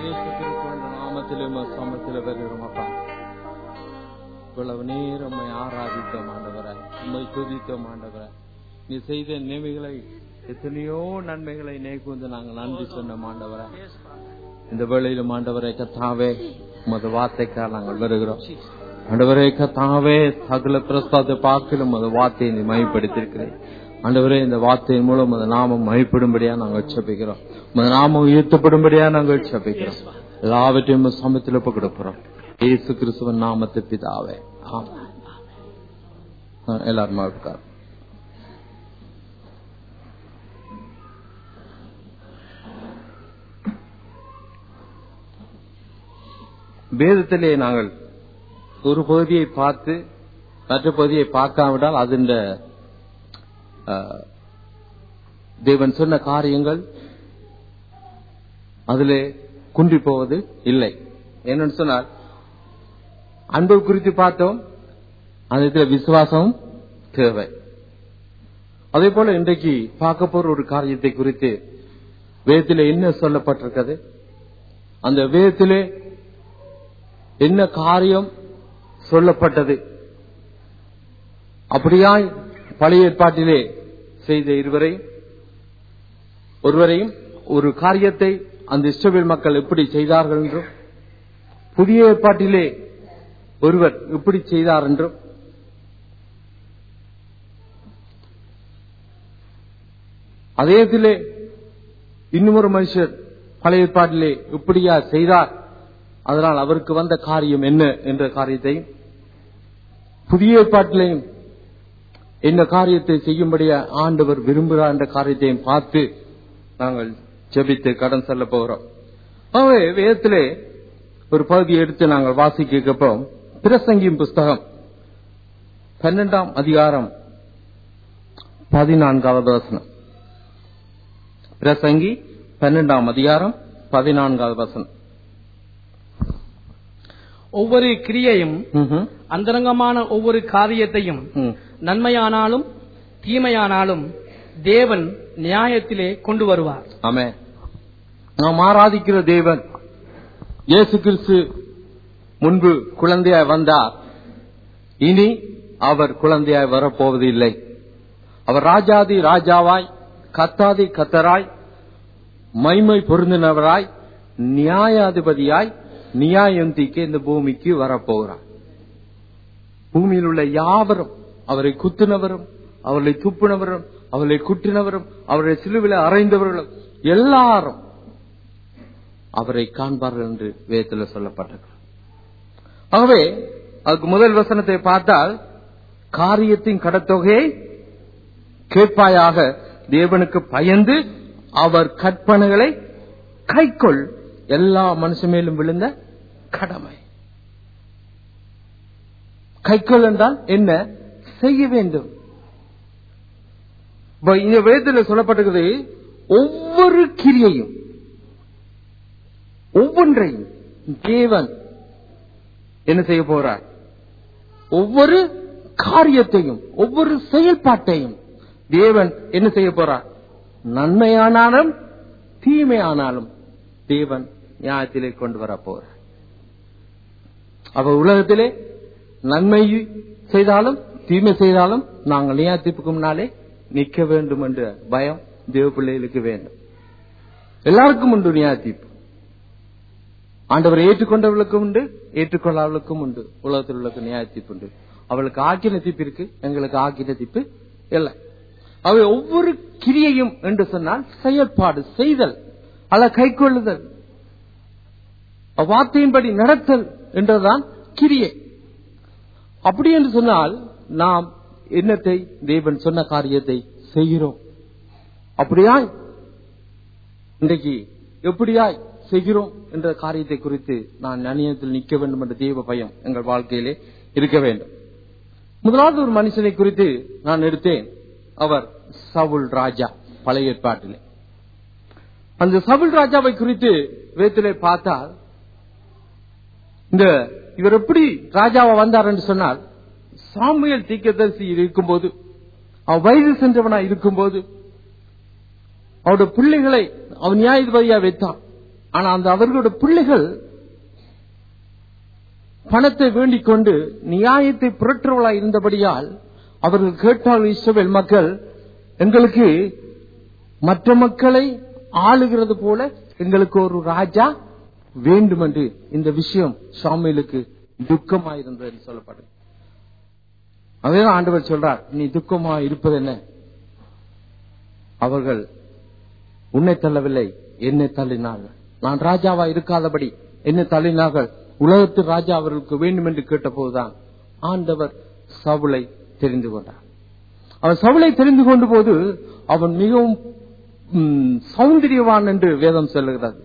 இயேசு கிறிஸ்துவின் நாமத்திலும் சமத்திலும் வருகிறோம் அப்பா. இவ்வளவு நேரம் ஆராதித்தோம் ஆண்டவரே, உம்மை துதித்தோம் ஆண்டவரே. நீ செய்த நன்மைகளை, எத்தனையோ நன்மைகளை நேர்கொண்டு நாங்கள் நன்றி சொன்னோம் ஆண்டவரே. இந்த வேளையிலும் ஆண்டவரே கர்த்தாவே, உமது வார்த்தைக்காக நாங்கள் வருகிறோம் ஆண்டவரே. கர்த்தாவே, சகல பிரஸ்தாத்தை பார்க்கலும் உமது வார்த்தையை நீ மகிமைப்படுத்தியிருக்கிறேன் ஆண்டவரே. இந்த வார்த்தையின் மூலம் உமது நாமம் மகிமைப்படும்படியா நாங்கள் ஜெபிக்கிறோம். உமது நாமம் உயர்த்தப்படும்படியா நாங்கள் ஜெபிக்கிறோம். எல்லாவற்றையும் சமத்தில் ஒப்புக் கொடுக்கிறோம் இயேசு கிறிஸ்துவின் நாமத்தில் பிதாவே, ஆமென். எல்லாரும் இருக்கார். வேதத்திலே நாங்கள் ஒரு பகுதியை பார்த்து மற்ற பகுதியை பார்க்காவிட்டால் அதன் தேவன் சொன்ன காரியங்கள் அதிலே குன்றி போவது இல்லை. என்னன்னு சொன்னால், அன்பு குறித்து பார்த்தோம், அந்த விசுவாசம் தேவை. அதே போல இன்றைக்கு பார்க்க போற ஒரு காரியத்தை குறித்து வேதத்திலே என்ன சொல்லப்பட்டிருக்கிறது, அந்த வேதத்திலே என்ன காரியம் சொல்லப்பட்டது, அப்படியாய் பழைய ஏற்பாட்டிலே செய்த ஒருவரையும் ஒரு காரியத்தை அந்த இஸ்ரவேல் மக்கள் எப்படி செய்தார்கள் என்றும், புதிய ஏற்பாட்டிலே ஒருவர் எப்படி செய்தார் என்றும், அதேதிலே இன்னொரு மனுஷர் பழைய ஏற்பாட்டிலே எப்படியா செய்தார், அதனால் அவருக்கு வந்த காரியம் என்ன என்ற காரியத்தையும், புதிய ஏற்பாட்டிலையும் என்ன காரியத்தை செய்யும்படியா ஆண்டவர் விரும்புகிறார் என்ற காரியத்தையும் பார்த்து நாங்கள் ஜெபித்து கடன் செல்ல போகிறோம். ஆகவே வேதத்திலே ஒரு பகுதியை எடுத்து நாங்கள் வாசிக்கப்போ, பிரசங்கியின் புஸ்தகம் 12ஆம் அதிகாரம் 14வது வசனம். பிரசங்கி 12ஆம் அதிகாரம் 14வது வசனம். ஒவ்வொரு கிரியையும் அந்தரங்கமான ஒவ்வொரு காரியத்தையும் நன்மையானாலும் தீமையானாலும் தேவன் நியாயத்திலே கொண்டு வருவார். ஆமென். நாம் ஆராதிக்கிற தேவன் இயேசு கிறிஸ்து முன்பு குழந்தையாய் வந்தார், இனி அவர் குழந்தையாய் வரப்போவதில்லை. அவர் ராஜாதி ராஜாவாய், கர்த்தாதி கர்த்தராய், மகிமை பொருந்தினவராய், நியாயாதிபதியாய் நியாயம் தீர்க்க இந்த பூமிக்கு வரப்போகிறார். பூமியில் உள்ள யாவரும், அவரை குத்தினவரும், அவர்களை துப்பினவரும், அவர்களை குற்றினவரும், அவரை சிலுவில அறைந்தவர்களும் எல்லாரும் அவரை காண்பார்கள் என்று வேதத்தில் சொல்லப்பட்டது. ஆகவே அதுக்கு முதல் வசனத்தை பார்த்தால், காரியத்தின் கடத்தொகையை கேட்பாயாக, தேவனுக்கு பயந்து அவர் கற்பனைகளை கைக்கொள், எல்லா மனுஷ மேலும் விழுந்த கடமை. கைக்கொள் என்றால் என்ன செய்ய வேண்டும்? இந்த வேதத்தில் சொல்லப்பட்டிருக்கிறது, ஒவ்வொரு கிரியையும் ஒவ்வொன்றையும் தேவன் என்ன செய்ய போறார், ஒவ்வொரு காரியத்தையும் ஒவ்வொரு செயல்பாட்டையும் தேவன் என்ன செய்ய போறார், நன்மையானாலும் தீமையானாலும் தேவன் நியாயத்திலே கொண்டு வர போறார். அப்ப உலகத்திலே நன்மை செய்தாலும் தீமை செய்தாலும் நாங்கள் நியாய தீர்ப்புக்கு முன்னாலே நிற்க வேண்டும் என்ற பயம் தேவ பிள்ளைகளுக்கு வேண்டும். எல்லாருக்கும் உண்டு நியாய தீர்ப்பு. ஆண்டவரை ஏற்றுக்கொண்டவர்களுக்கும் உண்டு, ஏற்றுக்கொள்ளாதவர்களுக்கும் உண்டு. உலகத்தில் உள்ள நியாய தீர்ப்பு உண்டு. அவளுக்கு ஆக்கின தீர்ப்பு இருக்கு, எங்களுக்கு ஆக்கின தீர்ப்பு இல்லை. அவை ஒவ்வொரு கிரியையும் என்று சொன்னால் செயற்பாடு, செய்தல், அல்ல கைக்கொள்ளுதல், வார்த்தையின்படி நடத்தல் என்றுதான் கிரியை. அப்படி என்று சொன்னால் நாம் என்னத்தை, தேவன் சொன்ன காரியத்தை செய்கிறோம். அப்படியாய் இன்றைக்கு எப்படியாய் செய்கிறோம் என்ற காரியத்தை குறித்து நான் நியாயத்தில் நிற்க வேண்டும் என்ற தேவ பயம் எங்கள் வாழ்க்கையிலே இருக்க வேண்டும். முதலாவது ஒரு மனுஷனை குறித்து நான் எடுத்தேன். அவர் சவுல் ராஜா. பழைய ஏற்பாட்டிலே அந்த சவுல் ராஜாவை குறித்து வேதத்திலே பார்த்தால், இவர் எப்படி ராஜாவா வந்தார் என்று சொன்னால், சாமுவேல் தீர்க்கதரிசி இருக்கும்போது, அவன் வயது சென்றவனா இருக்கும்போது, அவருடைய பிள்ளைகளை அவன் நியாயாதிபதியா வைத்தான். ஆனா அந்த அவர்களுடைய பிள்ளைகள் பணத்தை வேண்டிக் கொண்டு நியாயத்தை புரட்டுறவளாய் இருந்தபடியால் அவர்கள் கேட்டால் இஸ்ரவேல் மக்கள், எங்களுக்கு மற்ற மக்களை ஆளுகிறது போல எங்களுக்கு ஒரு ராஜா வேண்டும் என்று இந்த விஷயம் சாமுவேலுக்கு துக்கமாயிருந்தது என்று சொல்லப்படுது. அதேதான் ஆண்டவர் சொல்றார், நீ துக்கமா இருப்பது என்ன? அவர்கள் உன்னை தள்ளவில்லை, என்னை தள்ளினார்கள். நான் ராஜாவா இருக்காதபடி என்னை தள்ளினார்கள். உலகத்து ராஜா அவர்களுக்கு வேண்டும் என்று கேட்ட போதுதான் ஆண்டவர் சவுலை தெரிந்து கொண்டார். அவன் சவுலை தெரிந்து கொண்ட போது அவன் மிகவும் சௌந்தரியவான் என்று வேதம் சொல்லுகிறது.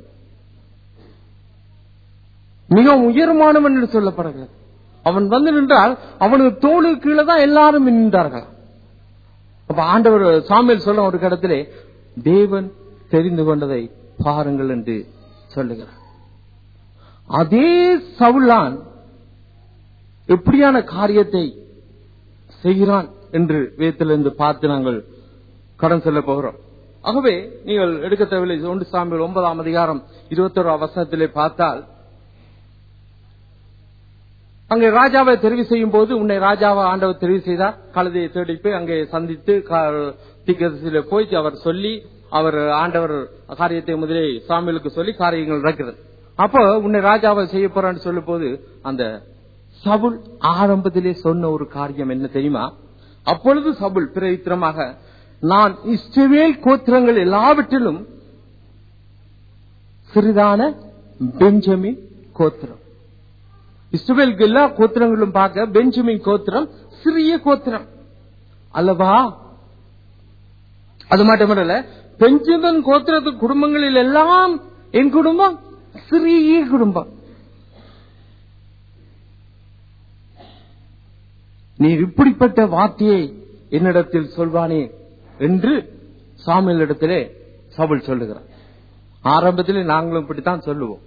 மிகவும் உயரமானவன் என்று சொல்லப்படுகிறது. அவன் வந்து நின்றால் அவனுக்கு தோளுக்கு கீழே தான் எல்லாரும் நின்றார்கள். அப்ப ஆண்டவர் சாமுவேல் சொல்ல ஒரு இடத்திலே தேவன் தெரிந்து கொண்டதை பாருங்கள் என்று சொல்லுகிறார். அதே சவுலான் எப்படியான காரியத்தை செய்கிறான் என்று வேதத்திலிருந்து பார்த்து நாங்கள் கடன் செல்ல போகிறோம். ஆகவே நீங்கள் எடுக்க தேவையில்லை. 1 சாமுவேல் 9ஆம் அதிகாரம் 21ஆம் வசனத்திலே பார்த்தால், அங்கே ராஜாவை தெரிவு செய்யும் போது உன்னை ராஜாவை ஆண்டவர் தெரிவு செய்தார். கழுதையை தேடி போய் அங்கே சந்தித்து தீர்க்கதரிசியிலே போய் அவர் சொல்லி, அவர் ஆண்டவர் காரியத்தை முதலே சாமுவேலுக்கு சொல்லி காரியங்கள் நடக்கிறது. அப்போ உன்னை ராஜாவை செய்ய போறான்னு சொல்லும் போது அந்த சவுல் ஆரம்பத்திலே சொன்ன ஒரு காரியம் என்ன தெரியுமா? அப்பொழுது சவுல் பிரவித்திரமாக, நான் இஸ்ரவேல் கோத்திரங்கள் எல்லாவற்றிலும் சிறிதான பெஞ்சமின் கோத்திரம். இஸ்ரவேலுக்கு எல்லா கோத்திரங்களும் பார்க்க பெஞ்சமின் கோத்திரம் சிறிய கோத்திரம் அல்லவா? அது மட்டுமல்ல, பெஞ்சமின் கோத்திரத்து குடும்பங்களில் எல்லாம் என் குடும்பம் சிறிய குடும்பம். நீ இப்படிப்பட்ட வார்த்தையை என்னிடத்தில் சொல்வானே என்று சாமுவேல் இடத்திலே சவுல் சொல்லுகிறார். ஆரம்பத்திலே நாங்களும் இப்படித்தான் சொல்லுவோம்.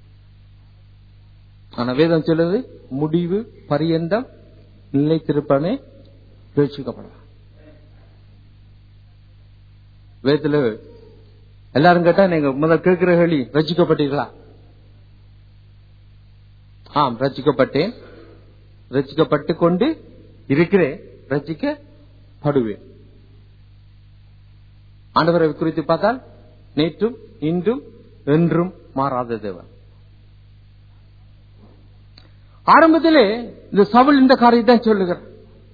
ஆனா வேதம் சொல்லுது, முடிவு பரியந்தம் நிலைத்திருப்பனே பேச்சுக்கப்படுவான். வேதத்துல எல்லாரும் கேட்டா நீங்க முதல் கேட்கிற கேள்வி, ரட்சிக்கப்பட்டீர்களா? ஆம், ரட்சிக்கப்பட்டேன், ரட்சிக்கப்பட்டு கொண்டு இருக்கிறேன், ரட்சிக்கப்படுவேன். ஆண்டவரை குறித்து பார்த்தால் நேற்றும் இன்றும் என்றும் மாறாத தேவன். ஆரம்பத்திலே இந்த சவுல் இந்த காரியத்தை சொல்லுகிறார்.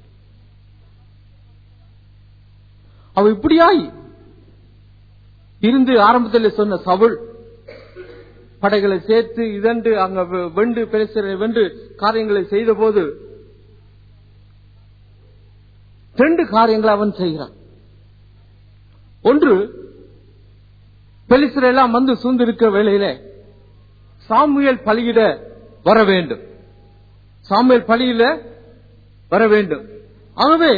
அவ இப்படியாய் இருந்து ஆரம்பத்தில் சொன்ன சவுல் படைகளை சேர்த்து இதண்டு அங்க வென்று பெலிஸ்தரை வென்று காரியங்களை செய்த போது 2 காரியங்களை அவன் செய்கிறான். ஒன்று, பெலிஸ்தர் எல்லாம் வந்து சூழ்ந்திருக்க வேளையிலே சாமுவேல் பலியிட வர வேண்டும். சாமுவேல் பலியில வர வேண்டும். ஆகவே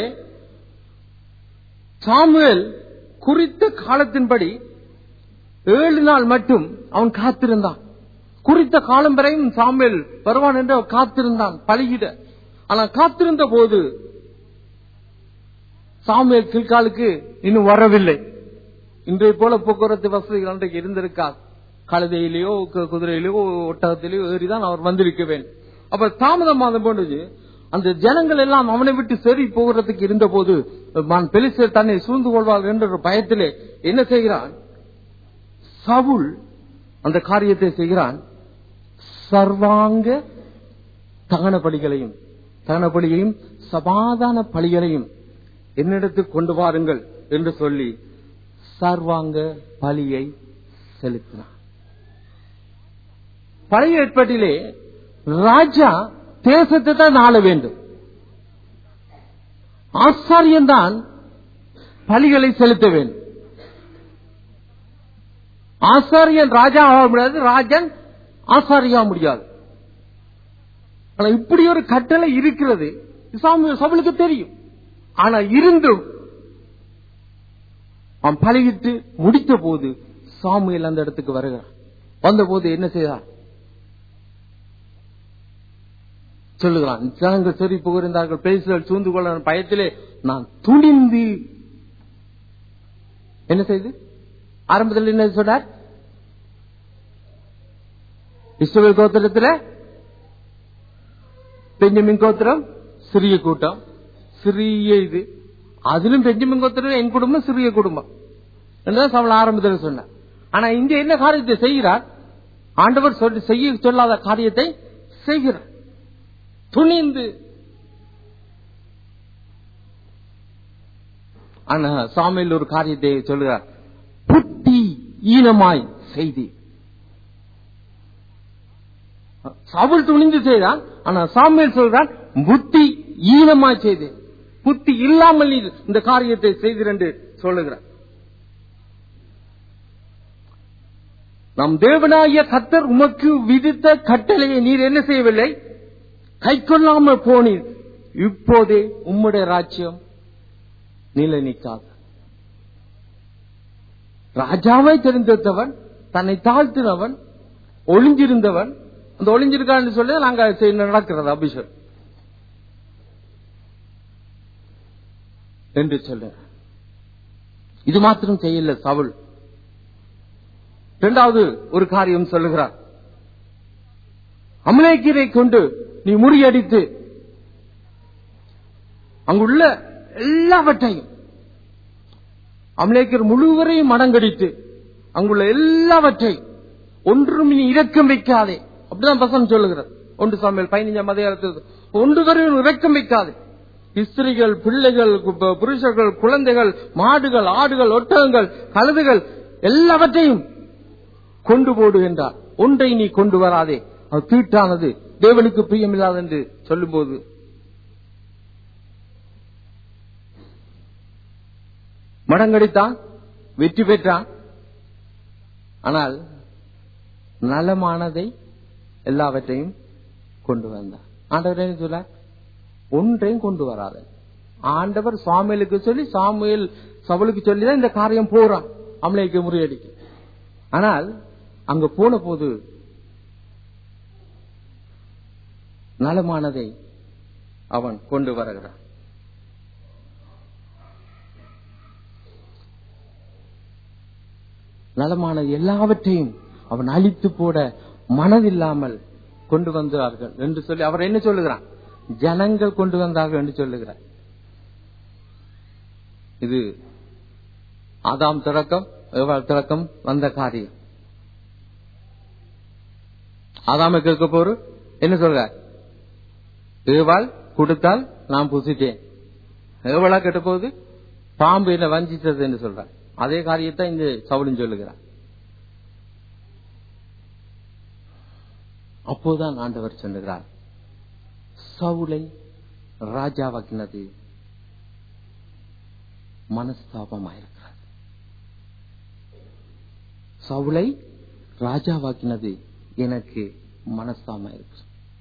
சாமுவேல் குறித்த காலத்தின்படி 7 நாள் மட்டும் அவன் காத்திருந்தான். குறித்த காலம் வரையும் சாமுவேல் வருவான் என்று அவன் காத்திருந்தான் பலியிட. ஆனால் காத்திருந்த போது சாமுவேல் கில்காலுக்கு இன்னும் வரவில்லை. இன்றைய போல போக்குவரத்து வசதிகள் அன்றைக்கு இருந்திருக்காது. கழுதையிலேயோ குதிரையிலேயோ ஒட்டகத்திலேயோ ஏறிதான் அவர் வந்திருக்க வேண்டும். அப்ப தாமதமாக போனது. அந்த ஜனங்கள் எல்லாம் அவனை விட்டு சரி போகிறதுக்கு இருந்த போது பெலிஸ்தர் தன்னை சூழ்ந்து கொள்வார்கள் என்ற ஒரு பயத்திலே என்ன செய்கிறான் சவுல்? அந்த காரியத்தை செய்கிறான். சர்வாங்க தகன பலிகளையும் சமாதான பலிகளையும் என்னிடத்தில் கொண்டு வாருங்கள் என்று சொல்லி சர்வாங்க பலியை செலுத்தினான். பழைய ஏற்பாட்டிலே ராஜா தேசத்தை தான் ஆள வேண்டும். ஆசாரியன் பலிகளை செலுத்த வேண்டும். ஆசாரியன் ராஜா ஆக முடியாது, ராஜன் ஆசாரியா முடியாது. இப்படி ஒரு கட்டளை இருக்கிறது சவுலுக்கு தெரியும். ஆனா இருந்தும் அவன் பலியிட்டு முடித்த போது சாமுவேல் அந்த இடத்துக்கு வருகிறான். வந்த போது என்ன செய்தார் சொல்லுகிறான். ஜனங்கள் சரி புகழ்ந்தார்கள், பேசுகள் சூழ்ந்து கொள்ள பயத்திலே நான் துணிந்து என்ன செய்து ஆரம்பத்தில் என்ன சொன்னார்? இஸ்ரவேல் கோத்திரத்தில் பெஞ்சமின் கோத்திரம் சிறிய கூட்டம், சிறிய இது. அதிலும் பெஞ்சமின் கோத்திரம் என் குடும்பம் சிறிய குடும்பம் என்றுதான் சவுல் ஆரம்பத்தில் சொன்னார். ஆனா இங்க என்ன காரியத்தை செய்கிறார்? ஆண்டவர் செய்ய சொல்லாத காரியத்தை செய்கிறார். துணிந்து. ஆனா சாமுவேல் ஒரு காரியத்தை சொல்லுகிறார், புத்தி ஈனமாய் செய்தி. சவுல் துணிந்து செய்தான். ஆனா சாமுவேல் சொல்றான், புத்தி ஈனமாய் செய்து. புத்தி இல்லாமல் இந்த காரியத்தை செய்கிறேன் என்று சொல்லுகிறார். நம் தேவனாகிய கர்த்தர் உமக்கு விதித்த கட்டளையை நீர் என்ன செய்யவில்லை? கை கொள்ளாமல் போனீர். இப்போதே உம்முடைய ராஜ்யம் நிலை நிற்காது. ராஜாவை தெரிந்தவன், தன்னை தாழ்த்தினவன், ஒளிஞ்சிருந்தவன். அந்த ஒளிஞ்சிருக்கான்னு சொல்லி நாங்க நடக்கிறது அபிஷேகம் என்று சொல்ல. இது மாத்திரம் செய்யல சவுல். இரண்டாவது ஒரு காரியம் சொல்லுகிறார். அமலேக்கியரை கொண்டு நீ முறியடித்து அங்குள்ள எல்லாவற்றையும், அமலேக்கியர் முழுவரையும் மடங்கடித்து அங்குள்ள எல்லாவற்றையும் ஒன்றும் நீ இரக்கம் வைக்காதே. அப்படிதான் வசனம் சொல்லுகிறார். 1 சாமுவேல் 15 அதிகாரத்தில் ஒன்று வரையும் இரக்கம் வைக்காதே. ஸ்திரீகள், பிள்ளைகள், புருஷர்கள், குழந்தைகள், மாடுகள், ஆடுகள், ஒட்டகங்கள், கழுதுகள் எல்லாவற்றையும் கொண்டு போடு என்றார். ஒன்றை நீ கொண்டு வராதே, அது தீட்டானது, தேவனுக்கு பிரியமில்லாது என்று சொல்லும் போது மடங்கடித்தான், வெற்றி பெற்றான். ஆனால் நலமானதை எல்லாவற்றையும் கொண்டு வந்தார். ஆண்டவர் என்ன சொல்ல? ஒன்றையும் கொண்டு வராத. ஆண்டவர் சாமுவேலுக்கு சொல்லி, சாமுவேல் சவுலுக்கு சொல்லிதான் இந்த காரியம் போறான், அமலேக்கு முறியடிக்க. ஆனால் அங்க போன போது நலமானதை அவன் கொண்டு வருகிறான். நலமான எல்லாவற்றையும் அவன் அழித்து போட மனதில்லாமல் கொண்டு வந்தார்கள் என்று சொல்லி அவர் என்ன சொல்லுகிறான்? ஜனங்கள் கொண்டு வந்தார்கள் என்று சொல்லுகிறார். இது ஆதாம் தொடக்கம் ஏவாள் தொடக்கம் வந்த காரியம். ஆதாமை கேட்க போரு என்ன சொல்ற? ஏவாள் கொடுத்தால் நான் புசித்தேன். ஏவாளா கேட்ட போது பாம்பு என்ன வஞ்சித்தது என்று சொல்ற. அதே காரியத்தை இந்த சவுலும் சொல்லுகிறார். அப்போதான் ஆண்டவர் சொல்லுகிறார், சவுலை ராஜாவாக்கினது மனஸ்தாபமாயிருக்கிறது. சவுலை ராஜாவாக்கினது எனக்கு மனஸ்தாபமாயிருக்கு.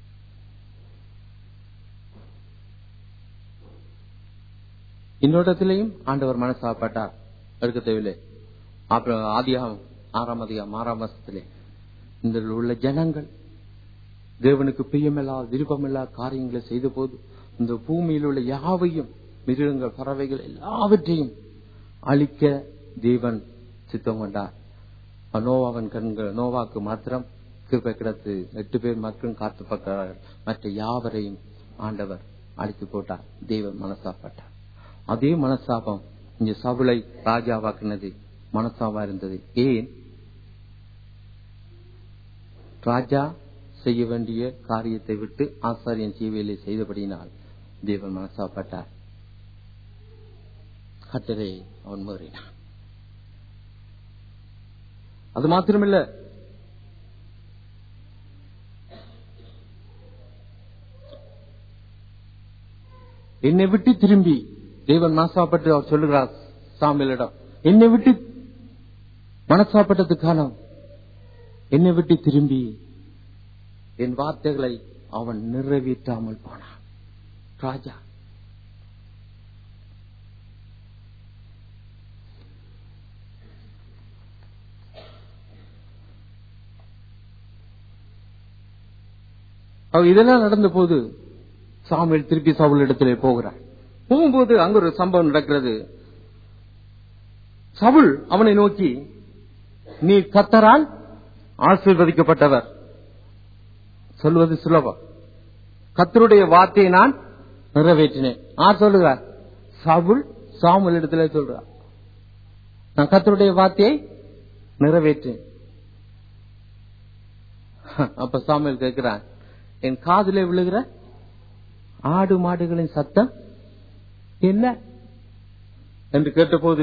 இன்னொருத்திலையும் ஆண்டவர் மனஸ்தாபப்பட்டார், எடுக்க தேவையில்லை. அப்புறம் ஆதியாகமம் 6ஆம் அதிகாரம் 6ஆம் வசனத்திலே இந்த உள்ள ஜனங்கள் தேவனுக்கு பிரியமில்லாத விருப்பமில்லாத காரியங்களை செய்த போது இந்த பூமியில் உள்ள யாவையும், மிருகங்கள், பறவைகள் எல்லாவற்றையும் அழிக்க தேவன் சித்தம் கொண்டார். நோவாவின் கண்கள், நோவாக்கு மாத்திரம் கிருபை கிடைத்து 8 பேர் மக்களும் காத்து பார்க்கிறார்கள். மற்ற யாவரையும் ஆண்டவர் அழித்து போட்டார். தேவன் மனஸ்தாபப்பட்டார். அதே மனஸ்தாபம் இங்க சவுலை ராஜாவாக்கினது மனஸ்தாபமா இருந்தது. ஏன்? ராஜா செய்ய வேண்டிய காரியத்தை விட்டு ஆசாரியன் ஜீவியலை செய்தபடியினால் தேவன் மனஸ்தாபப்பட்டார். கட்டளை அவன் மீறினான். அது மாத்திரமில்ல, என்னை விட்டு திரும்பி தேவன் மனஸ்தாபப்பட்டு அவர் சொல்லுகிறார் சாமுவேலிடம், என்னை விட்டு மனஸ்தாபப்பட்டதுக்கான என்னை விட்டு திரும்பி என் வார்த்தைகளை அவன் நிறைவேற்றாமல் போனான். ராஜா இதெல்லாம் நடந்த போது சாமுவேல் திருப்பி சவுல் இடத்திலே போகிறார். போகும்போது அங்க ஒரு சம்பவம் நடக்கிறது. சவுல் அவனை நோக்கி, நீ கர்த்தரால் ஆசீர்வதிக்கப்பட்டவர், சொல்வது சுலபம். கர்த்தருடைய வார்த்தையை நான் நிறைவேற்றினேன். யார் சொல்லுகிறார்? சவுல் சாமுவேல் இடத்துல சொல்றார், நான் கர்த்தருடைய வார்த்தையை நிறைவேற்றேன். அப்ப சாமுவேல் கேட்கிறான், என் காதிலே விழுகிற ஆடு மாடுகளின் சத்தம் என்ன என்று கேட்டபோது,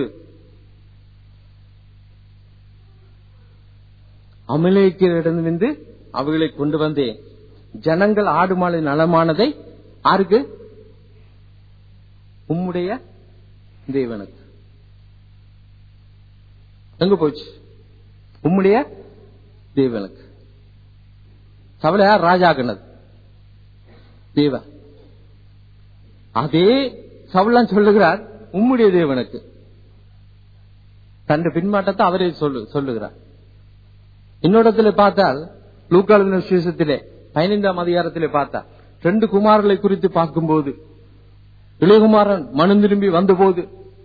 அமலேக்கியரிடமிருந்து அவைகளை கொண்டு வந்தேன். ஜனங்கள் ஆடு மாடு நலமானதை யாருக்கு? உம்முடைய தேவனுக்கு. எங்க போச்சு? உம்முடைய தேவனுக்கு. சவுல யார் ராஜாக்குனது? தேவன். அதே சவுலன் சொல்லுகிறார் உம்முடைய தேவனுக்கு. தன் பின்மாட்டத்தை அவரே சொல்லுகிறார். இன்னொரு பார்த்தால் லூக்கா விசேஷத்திலே 15ஆம் அதிகாரத்திலே பார்த்தால் 2 குமாரர்களை குறித்து பார்க்கும்போது, இளையகுமாரன் மனம் திரும்பி வந்தபோது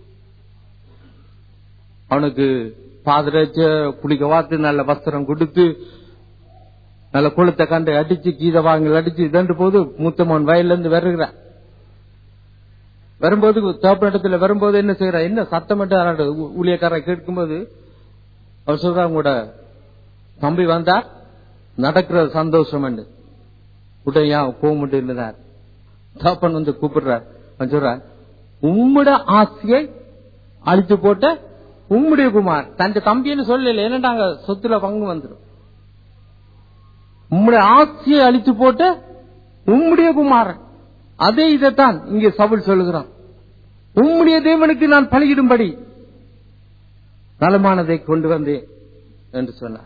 அவனுக்கு பாதரட்ச குளிக்க வாத்து நல்ல வஸ்திரம் கொடுத்து நல்ல கொளுத்த கண்டை அடிச்சு கீதவாங்கள் அடிச்சு இதன்று போது மூத்தமோன் வயல்ல இருந்து வருகிறார். வரும்போது தோப்பிடத்துல வரும்போது என்ன செய்யறார்? என்ன சத்தம் ஊழியக்காரரை கேட்கும்போது அவர் சொல்ற, உங்களோட தம்பி வந்தார், நடக்கிற சந்தோஷம் உடையா கோமுட்டு இருந்தார். தோப்பன் வந்து கூப்பிடுறார். சொல்றார், உம்முட ஆசையை அழித்து போட்ட உம்முடைய குமார். தன் தம்பின்னு சொல்லல, என்னடாங்க சொத்துல பங்கு வந்துடும். உம்முடைய ஆசையை அழித்து போட்ட உம்முடைய குமாரன். அதே இதைத்தான் இங்கே சவுல் சொல்லுகிறான். உம்முடைய தேவனுக்கு நான் பலியிடும்படி நலமானதை கொண்டு வந்தேன் என்று சொன்னார்.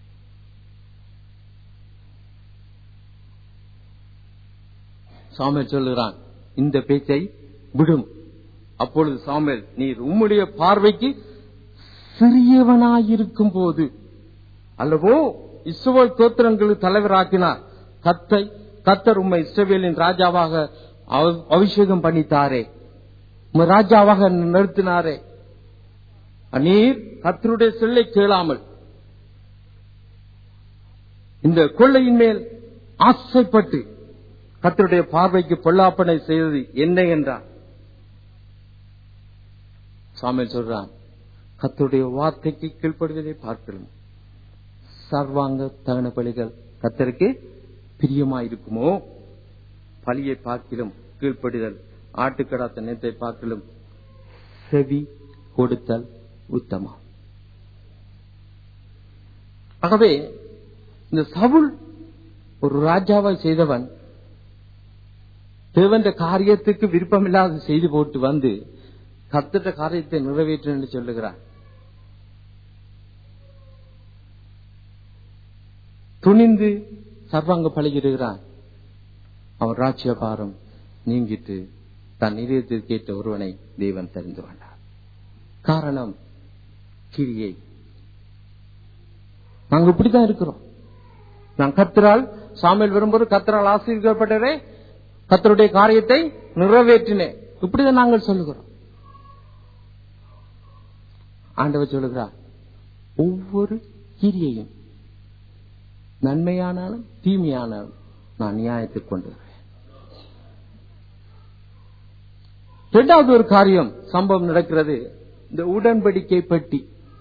சாமுவேல் சொல்லுகிறான், இந்த பேச்சை விடும். அப்பொழுது சாமுவேல், நீர் உம்முடைய பார்வைக்கு சிறியவனாயிருக்கும் போது அல்லவோ இஸ்ரவேல் கோத்திரங்களுக்கு தலைவராக்கினார். கர்த்தர் உம்மை இஸ்ரவேலின் ராஜாவாக அபிஷேகம் பண்ணித்தாரே, உம்மை ராஜாவாக நிறுத்தினாரே. நீர் கர்த்தருடைய சொல்லை கேளாமல் இந்த கொள்ளையின் மேல் ஆசைப்பட்டு கர்த்தருடைய பார்வைக்கு பொல்லாப்பனை செய்தது என்ன என்றார். சாமுவேல் சொல்றான், கர்த்தருடைய வார்த்தைக்கு கீழ்ப்படுவதை பார்க்கலாம் சர்வாங்க தகன பலிகள் கர்த்தருக்கு பிரியமாயிருக்குமோ? பலியை பார்க்கிலும் கீழ்ப்படிதல் ஆட்டுக்கடாத்த நேத்தை பார்க்கிலும் செவி கொடுத்தல் உத்தமம். ஆகவே இந்த சவுல் ஒரு ராஜாவை செய்தவன் தேவன் காரியத்துக்கு விருப்பமில்லாத செய்து போட்டு வந்து கர்த்தருடைய காரியத்தை நிறைவேற்று என்று சொல்லுகிறார். துணிந்து சர்வாங்க பலியிடுகிறான். அவன் ராஜ்யபாரம் நீங்கிட்டு தன் இதயத்தில் கேட்ட ஒருவனை தேவன் தெரிந்து கொண்டார். காரணம் கிரியை. நாங்க இப்படித்தான் இருக்கிறோம். நான் கர்த்தரால் சாமுவேல் வரும்போது கர்த்தரால் ஆசீர்வதிக்கப்பட்டவரே, கர்த்தருடைய காரியத்தை நிறைவேற்றினேன், இப்படிதான் நாங்கள் சொல்லுகிறோம். ஆண்டவர் சொல்லுகிறார், ஒவ்வொரு கிரியையும் நன்மையானாலும் தீமையானாலும் நான் நியாயத்திற்கு கொண்டு வருவேன். இரண்டாவது ஒரு காரியம் சம்பவம் நடக்கிறது. இந்த உடன்படிக்கை பெட்டி.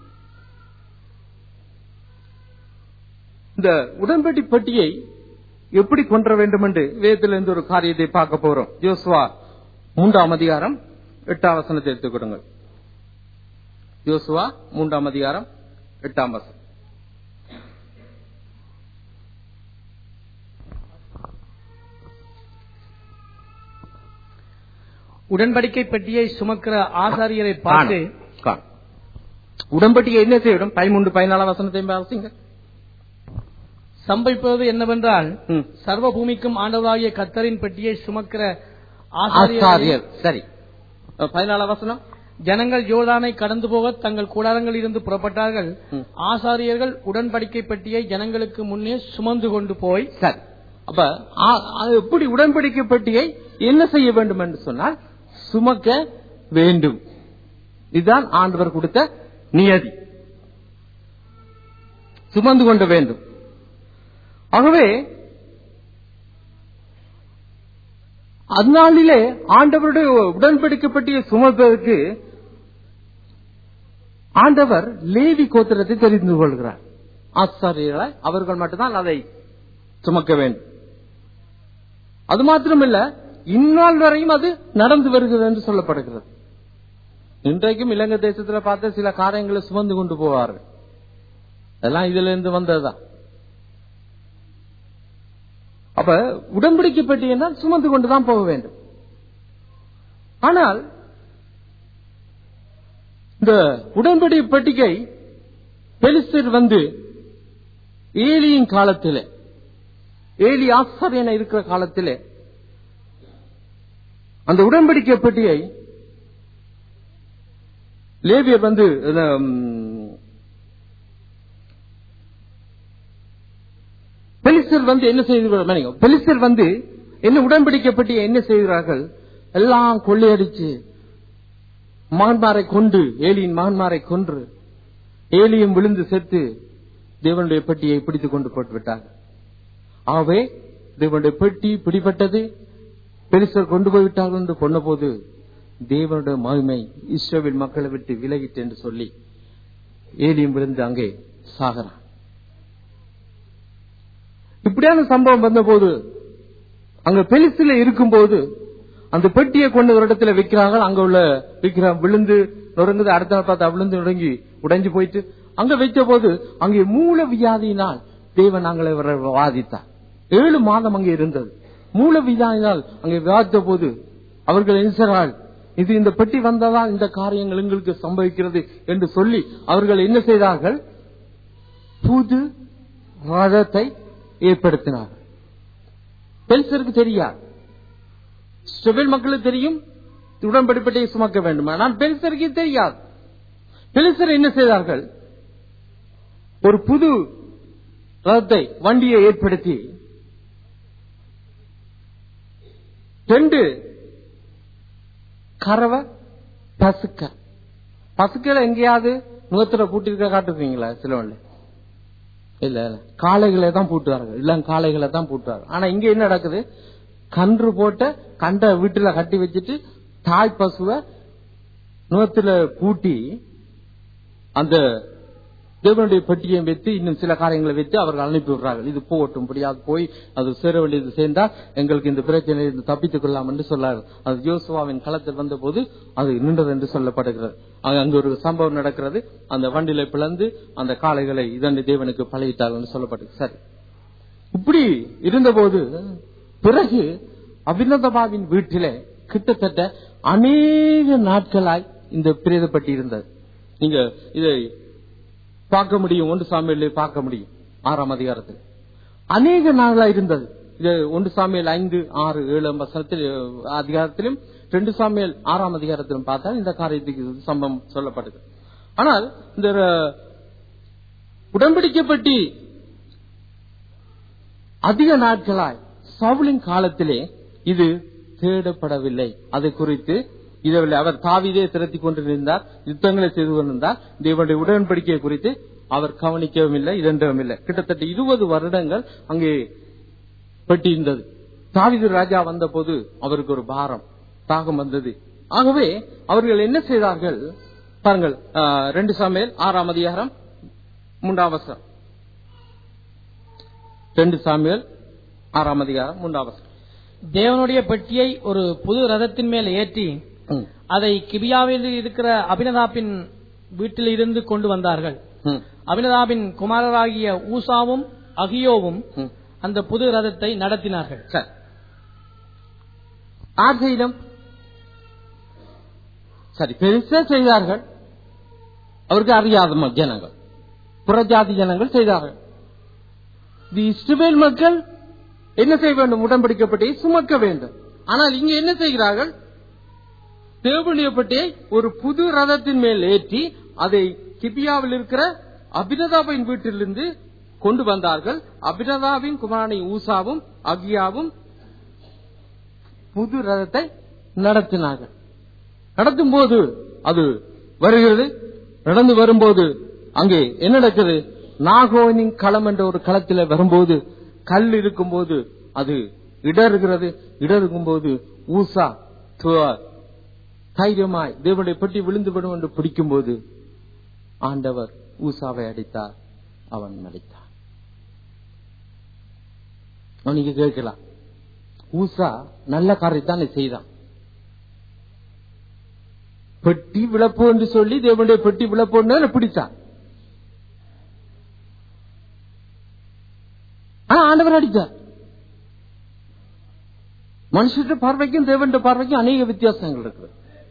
இந்த உடன்படிக்கை பெட்டியை எப்படி கொண்டு வர வேண்டும் என்று வேதத்திலிருந்து ஒரு காரியத்தை பார்க்க போறோம். யோசுவா 3ஆம் அதிகாரம் 8ஆம் வசனத்தை எடுத்துக் கொடுங்கள். யோசுவா 3ஆம் அதிகாரம் 8ஆம் வசனம். உடன்படிக்கை பெட்டியை சுமக்கிற ஆசாரியரை பார்த்து, உடன்படிக்கை என்ன செய்யும்? 13-14 வசனத்தை வாசிங்க. சம்பவிப்பது என்னவென்றால், சர்வ பூமிக்கும் ஆண்டவராகிய கர்த்தரின் பெட்டியை சுமக்கிற ஆசாரியர். சரி, 14 வசனம். ஜனங்கள் யோர்தானை கடந்து போக தங்கள் கூடாரங்களில் இருந்து புறப்பட்டார்கள். ஆசாரியர்கள் உடன்படிக்கை பெட்டியை ஜனங்களுக்கு முன்னே சுமந்து கொண்டு போய், சரி, அப்ப எப்படி உடன்படிக்கை பெட்டியை என்ன செய்ய வேண்டும் என்று சொன்னால் சுமக்க வேண்டும். இதுதான் ஆண்டவர் கொடுத்த நியதி. சுமந்து கொண்டு வேண்டும். ஆகவே அதனாலே ஆண்டவருடைய உடன்படிக்கப்பட்டிய சுமப்பதற்கு ஆண்டவர் லேவி கோத்திரத்தை தெரிந்து கொள்கிறார். ஆசாரியர்களை அவர்கள் மட்டும்தான் அதை சுமக்க வேண்டும். அது மாத்திரமல்ல, இந்நாள் வரையும் அது நடந்து வருகிறது என்று சொல்லப்படுகிறது. இன்றைக்கும் இலங்கை தேசத்தில் பார்த்த சில காரியங்களை சுமந்து கொண்டு போவார்கள். அதெல்லாம் இதுல இருந்து வந்ததுதான். அப்ப உடன்படிக்கப்பட்டீங்கன்னா சுமந்து கொண்டுதான் போக வேண்டும். ஆனால் இந்த உடன்படிக்கை பட்டிகை பெலிஸ்தர் வந்து ஏலியின் காலத்திலே, ஏலி ஆசாரியன இருக்கிற காலத்திலே அந்த உடன்படிக்கை பட்டிகை லேவியர் வந்து பெலிஸ்தர் வந்து என்ன செய்கிறார்கள்? பெலிஸ்தர் வந்து என்ன உடன்படிக்கப்பட்டு என்ன செய்கிறார்கள்? எல்லாம் கொள்ளையடிச்சு மகன்மாரை கொண்டு, ஏலியின் மகன்மாரை கொன்று, ஏலியும் விழுந்து செத்து தேவனுடைய பெட்டியை பிடித்துக் கொண்டு போட்டு விட்டார்கள். ஆகவே தேவனுடைய பெட்டி பிடிபட்டது, பெலிஸ்தர் கொண்டு போய்விட்டார்கள் என்று சொன்னபோது தேவனுடைய மகிமை இஸ்ரவேல் மக்களை விட்டு விலகிட்டு என்று சொல்லி ஏலியும் விழுந்து அங்கே சாகிறான். இப்படியான சம்பவம் வந்தபோது அங்க பெலிஸ்தில இருக்கும்போது அந்த பெட்டியை கொண்டு ஒரு இடத்துல வைக்கிறார்கள். அங்க உள்ள விக்கிரம் விழுந்து நொறுங்குது. அடுத்த நாள் பார்த்தா விழுந்து நொறுங்கி உடைஞ்சு போயிட்டு அங்க வைத்த போது அங்கே மூல வியாதியினால் தேவன் அங்கே வாதித்தார். 7 மாதம் அங்கே இருந்தது. மூல வியாதியினால் அங்கே விவாதித்த போது அவர்கள் என்ன, இது இந்த பெட்டி வந்ததால் இந்த காரியங்கள் எங்களுக்கு சம்பவிக்கிறது என்று சொல்லி அவர்கள் என்ன செய்தார்கள்? புது ரதத்தை ஏற்படுத்தினார்கள். பெலிஸ்தருக்கு தெரியாது, இஸ்ரவேல் மக்களுக்கு தெரியும் உடன்படிக்கையை சுமக்க வேண்டும். ஆனால் பெலிஸ்தருக்கு தெரியாது. பெலிஸ்தர் என்ன செய்தார்கள்? ஒரு புது ரதத்தை, வண்டியை ஏற்படுத்தி 2 கறவை பசுக்களை எங்கேயாவது நுகத்துல பூட்டிருக்க காட்டுறீங்களா? சிலவன்ல இல்ல காளைகளை தான் பூட்டுவார்கள், இல்ல காளைகளை தான் பூட்டுவார்கள். ஆனா இங்க என்ன நடக்குது? கன்று போட்ட கண்ட வீட்டுல கட்டி வச்சுட்டு தாய் பசுவை நுகத்துல பூட்டி அந்த தேவனுடைய பெட்டியை வைத்து இன்னும் சில காரியங்களை வைத்து அவர்கள் அனுப்பி விடுறார்கள். இது போகட்டும், முடியாது போய் அது சேர வேண்டியது சேர்ந்தால் எங்களுக்கு இந்த பிரச்சனை தப்பித்துக் கொள்ளலாம் என்று சொல்லார்கள். அது யோசுவாவின் களத்தில் வந்த போது அது நின்றது என்று சொல்லப்படுகிறது. அங்கு ஒரு சம்பவம் நடக்கிறது. அந்த வண்டிலை பிளந்து அந்த காளைகளை இதனை தேவனுக்கு பழகிட்டார்கள் என்று சொல்லப்பட்டது. சரி, இப்படி இருந்தபோது பிறகு அபிநதபாவின் வீட்டிலே கிட்டத்தட்ட அநேக நாட்களாய் இந்த பிரேதப்பட்டி இருந்தது. நீங்க இதை பார்க்க முடியும், 1 சாமுவேல் பார்க்க முடியும் 6ஆம் அதிகாரத்தில். அநேக நாளா இருந்தது. இது 1 சாமுவேல் 5, 6, 7 அதிகாரத்திலும் 2 சாமுவேல் 6ஆம் அதிகாரத்திலும் பார்த்தால் இந்த காரியத்துக்கு சம்பவம் சொல்லப்படுது. ஆனால் இந்த உடன்படிக்கப்பட்டு அதிக நாட்களாய் சவுலின் காலத்திலே இது தேடப்படவில்லை. அதை குறித்து இதவில்லை. அவர் தாவீதை திரட்டி கொண்டிருந்தார், யுத்தங்களை செய்து கொண்டிருந்தார். தேவனுடைய உடன்படிக்கையை குறித்து அவர் கவனிக்கவும் இல்லை, இதென்றவும் இல்லை. கிட்டத்தட்ட 20 வருடங்கள் அங்கே பெட்டியிருந்தது. தாவீது ராஜா வந்த போது அவருக்கு ஒரு பாரம் தாகம் வந்தது. ஆகவே அவர்கள் என்ன செய்தார்கள் பாருங்கள். 2 சாமுவேல் 6ஆம் அதிகாரம் 3ஆம் வசனம். 2 சாமுவேல் 6ஆம் அதிகாரம் 3ஆம் வசனம். தேவனுடைய பெட்டியை ஒரு புது ரதத்தின் மேல் ஏற்றி அதை கிபியாவில் இருக்கிற அபினதாபின் வீட்டில் இருந்து கொண்டு வந்தார்கள். அபினதாபின் குமாரராகிய ஊசாவும் அகியோவும் அந்த புது ரதத்தை நடத்தினார்கள். சரி, பெருசா செய்தார்கள். அவருக்கு அறியாத ஜனங்கள், புறஜாதி ஜனங்கள் செய்தார்கள். இஸ்ரவேல் மக்கள் என்ன செய்ய வேண்டும்? உடன்படிக்கப்பட்டை சுமக்க வேண்டும். ஆனால் இங்க என்ன செய்கிறார்கள்? தேவனுடைய பெட்டியை ஒரு புது ரதத்தின் மேல் ஏற்றி அதை கிபியாவில் இருக்கிற அபினதாபின் வீட்டிலிருந்து கொண்டு வந்தார்கள். அபினதாபின் குமாரனை ஊசாவும் அகியாவும் புது ரதத்தை நடத்தினார்கள். நடத்தும் போது அது வருகிறது. நடந்து வரும்போது அங்கே என்ன நடக்குது? நாகோனின் களம் என்ற ஒரு களத்தில் வரும்போது கல் இருக்கும்போது அது இடருக்கும் போது ஊசா தைரியமாய் தேவனுடைய பெட்டி விழுந்துவிடும் என்று பிடிக்கும் போது ஆண்டவர் ஊசாவை அடித்தார், அவன் மரித்தான். நீங்க கேட்கலாம், ஊசா நல்ல காரியத்தானே செய்தான், பெட்டி விழப்போ என்று சொல்லி தேவனுடைய பெட்டி விழப்போன்னு பிடித்தான். ஆண்டவர் அடித்தார். மனுஷ பார்வைக்கும் தேவனுடைய பார்வைக்கும் அநேக வித்தியாசங்கள் இருக்கு.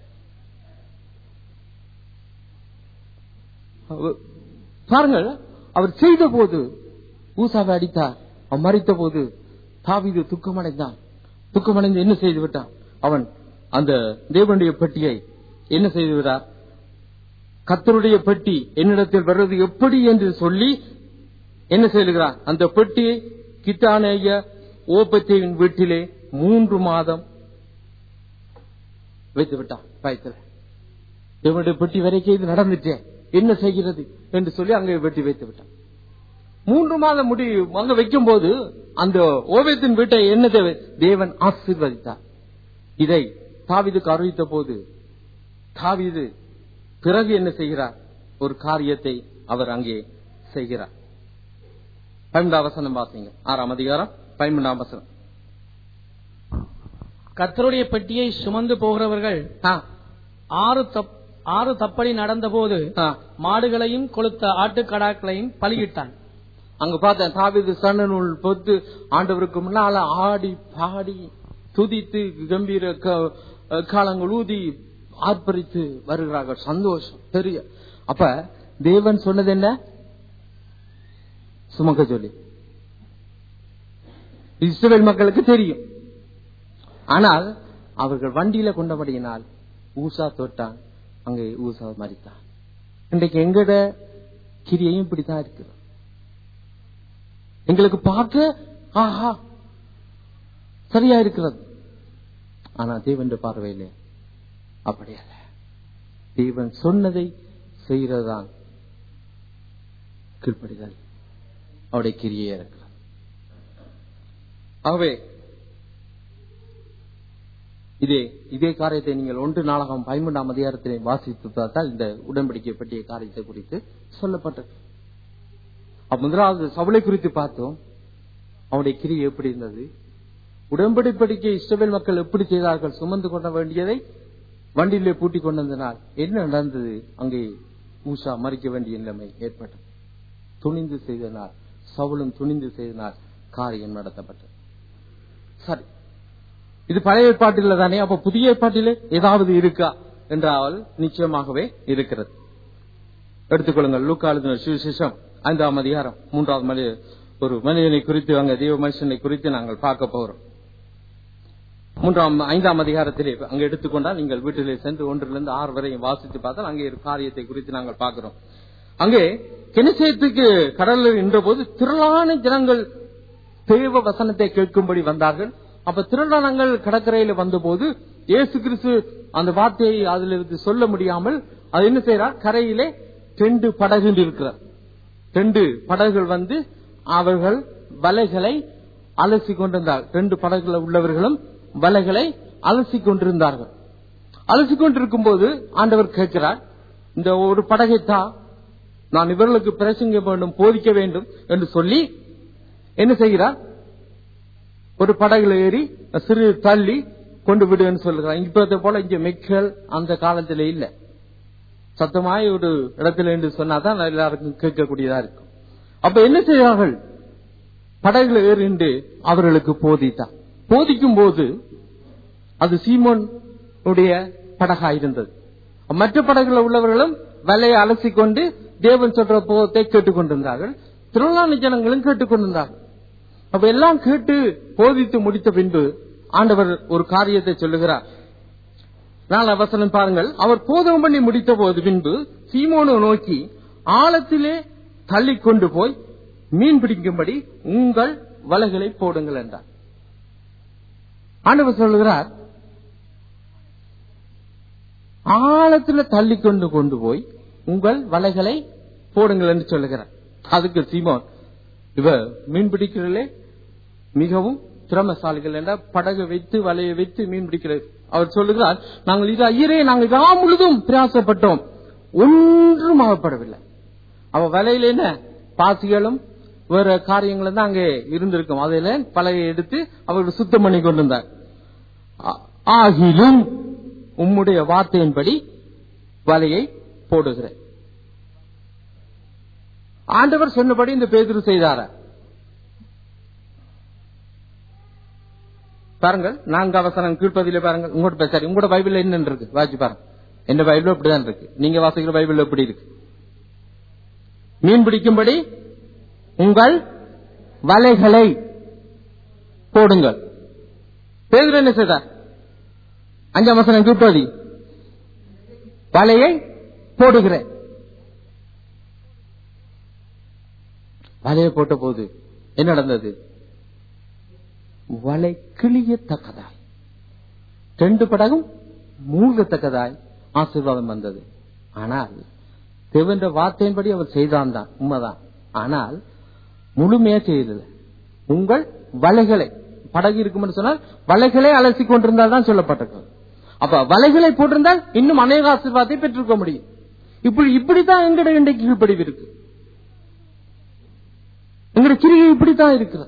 பாருங்கள், அவர் செய்த போது ஊசாவை அடித்தார், அவன் மரித்த போது தாவீது துக்கமடைந்தான். துக்கமடைந்து என்ன செய்து விட்டான்? அவன் அந்த தேவனுடைய பெட்டியை என்ன செய்து விட்டார்? கர்த்தருடைய பெட்டி என்னிடத்தில் வருவது எப்படி என்று சொல்லி என்ன செய்கிறார்? அந்த பெட்டியை கித்தானேய ஓபத்தின் வீட்டிலே 3 மாதம் வைத்து விட்டான். பயத்தில் தேவனுடைய பெட்டி வரைக்கும் இது நடந்துட்டேன், என்ன செய்கிறது என்று சொல்லி அங்கே வெட்டி வைத்து விட்டான். 3 மாதம் முடிவு அங்க வைக்கும் போது அந்த ஓபத்தின் வீட்டை என்ன தேவன் ஆசீர்வதித்தார். இதை தாவீதுக்கு அறிவித்த போது தாவீது பிறகு என்ன செய்கிறார்? ஒரு காரியத்தை அவர் அங்கே செய்கிறார். 15 வசனம் வாசிங்க. 6ஆம் அதிகாரம் 15ஆம் வசனம். கர்த்தருடைய பெட்டியை சுமந்து போகிறவர்கள் 6 தப்படி நடந்தபோது மாடுகளையும் கொளுத்த ஆட்டுக்கடாக்களையும் பலியிட்டான். அங்க பார்த்தேன், தாவீது சன்னனுள் பொத்து ஆண்டவருக்கு முன்னால ஆடி பாடி துதித்து கம்பீர காலங்கள் ஊதி ஆர்ப்பரித்து வருகிறார்கள். சந்தோஷம் பெரிய. அப்ப தேவன் சொன்னது என்ன? சுமக்க சொல்லி. இஸ்ரவேல் மக்களுக்கு தெரியும். ஆனால் அவர்கள் வண்டியில கொண்டபடியினால் ஊசா தொட்டான், அங்கே ஊசா மரித்தான். இன்றைக்கு எங்கட கிரியையும் இப்படித்தான் இருக்கிறோம். எங்களுக்கு பார்க்க ஆஹா சரியா இருக்கிறது, ஆனா தேவன் பார்வையிலே அப்படி அல்ல. தேவன் சொன்னதை செய்யறதுதான் கீழ்ப்படிதல், அவருடைய கிரியை இருக்கிறது. ஆகவே இதே காரியத்தை நீங்கள் 1 நாளாகமம் 13ஆம் அதிகாரத்திலே வாசித்து பார்த்தால் இந்த உடன்படிக்கை பற்றிய காரியத்தை குறித்து சொல்லப்பட்டது. முதலாவது சவுலை குறித்து பார்த்தோம், அவனுடைய கிரியை எப்படி இருந்தது. உடன்படிக்கை இஸ்ரவேல் மக்கள் எப்படி செய்தார்கள்? சுமந்து கொள்ள வேண்டியதை வண்டியிலே பூட்டி கொண்டதனால் என்ன நடந்தது? அங்கே ஊசா மறிக்க வேண்டிய நிலைமை ஏற்பட்டது. துணிந்து செய்தனால், சவுலும் துணிந்து செய்தனால் காரியம் நடத்தப்பட்டது. சரி, இது பழைய ஏற்பாட்டில் தானே. அப்ப புதிய ஏற்பாட்டிலே ஏதாவது இருக்கா என்றால் நிச்சயமாகவே இருக்கிறது. எடுத்துக்கொள்ளுங்கள், லூக்கா எழுதின சுவிசேஷம் 5ஆம் அதிகாரம் 3வது ஒரு மனிதனை குறித்து, அங்க தேவ மனுஷனை குறித்து நாங்கள் பார்க்க போகிறோம். 5ஆம் அதிகாரத்திலே அங்க எடுத்துக்கொண்டால் நீங்கள் வீட்டிலே சென்று 1லிருந்து 6 வரையும் வாசித்து பார்த்தால் அங்கே ஒரு காரியத்தை குறித்து நாங்கள் பார்க்கிறோம். அங்கே கெனிசேத்துக்கு கடலில் நின்ற போது திரளான ஜனங்கள் தேவ வசனத்தை கேட்கும்படி வந்தார்கள். அப்ப திரளானங்கள் கடற்கரையில வந்தபோது இயேசு கிறிஸ்து அந்த வார்த்தையை அதிலிருந்து சொல்ல முடியாமல் அது என்ன செய்யறார்? கரையிலே 2 படகுகள் இருக்கிறார். 2 படகுகள் வந்து அவர்கள் வலைகளை அலசி கொண்டிருந்தார்கள். 2 படகுல உள்ளவர்களும் வலைகளை அலசி கொண்டிருந்தார்கள். அலசி கொண்டிருக்கும் போது ஆண்டவர் கேட்கிறார், இந்த ஒரு படகைத்தான் நான் இவர்களுக்கு பிரசங்க வேண்டும், போதிக்க வேண்டும் என்று சொல்லி என்ன செய்கிறார்? ஒரு படகுல ஏறி சிறு தள்ளி கொண்டு விடுன்னு சொல்லுகிறார். இப்ப போல இங்க மெக்கல் அந்த காலத்திலே இல்ல. சத்தமாய் ஒரு இடத்துல என்று சொன்னாதான் எல்லாருக்கும் கேட்கக்கூடியதா இருக்கும். அப்ப என்ன செய்வார்கள்? படகுல ஏறிண்டு அவர்களுக்கு போதித்தார். போதிக்கும் போது அது சீமோனுடைய படகா இருந்தது. மற்ற படகுல உள்ளவர்களும் வலையை அலசி கொண்டு தேவன் சொல்ற போதத்தை கேட்டுக்கொண்டிருந்தார்கள். திரளான ஜனங்களும் கேட்டுக்கொண்டிருந்தார்கள். அப்ப எல்லாம் கேட்டு போதித்து முடித்த பின்பு ஆண்டவர் ஒரு காரியத்தை சொல்லுகிறார். 4 வசனம் பாருங்கள். அவர் போதம் பண்ணி முடித்த போது பின்பு சீமோனை நோக்கி, ஆழத்திலே தள்ளி கொண்டு போய் மீன் பிடிக்கும்படி உங்கள் வலைகளை போடுங்கள் என்றார். ஆண்டவர் சொல்லுகிறார், ஆழத்துல தள்ளி கொண்டு போய் உங்கள் வலைகளை போடுங்கள் என்று சொல்லுகிறார். அதுக்கு சீமோன், இவ மீன் பிடிக்கிறதுலே மிகவும் திறமசாலிகள் என்ற படகு வைத்து வலையை வைத்து மீன் பிடிக்கிறது. அவர் சொல்லுகிறார், நாங்கள் இது ஐயரே நாங்கள் இதா முழுதும் பிரயாசப்பட்டோம், ஒன்றும் ஆகப்படவில்லை. அவ வலையில என்ன பாசிகளும் வேற காரியங்களும் தான் அங்கே இருந்திருக்கும். அதில பலகை எடுத்து அவர்கள் சுத்தம் பண்ணி கொண்டிருந்தார். ஆகிலும் உம்முடைய வார்த்தையின்படி வலையை போடுகிறேன். ஆண்டவர் சொன்னபடி இந்த பேதுரு செய்தார பாருங்கள். 4 வசனம் கீழ்ப்பதிலே பாருங்கள். உங்களோட பைபிள் என்ன இருக்கு வாசி பாருங்க. என்ன பைபிள் இப்படிதான் இருக்கு. நீங்க வாசிக்கிற பைபிள் எப்படி இருக்கு? மீன் பிடிக்கும்படி உங்கள் வலைகளை போடுங்கள். பேதுரு என்ன செய்தார்? 5 வசனம் கீழ்ப்பதி, வலையை போடுகிறேன். வலையை போட்ட போது என்ன நடந்தது? வலை கிளியத்தக்கதாய் 2 படகும் மூழ்கத்தக்கதாய் ஆசீர்வாதம் வந்தது. ஆனால் தேவன்ற வார்த்தையின்படி அவர் செய்தான் தான், உண்மைதான். ஆனால் முழுமையா செய்தது. உங்கள் வலைகளை, படகு இருக்கும் சொன்னால் வலைகளை அலசி கொண்டிருந்தால் தான் சொல்லப்பட்டிருக்கிறது. அப்ப வலைகளை போட்டிருந்தால் இன்னும் அநேக ஆசீர்வாதத்தை பெற்றுக்க முடியும். இப்படித்தான் எங்களுடைய இன்றைக்கு கீழ்ப்படிவு இருக்கு. எங்களுடைய கிரியை இப்படித்தான் இருக்கிறது.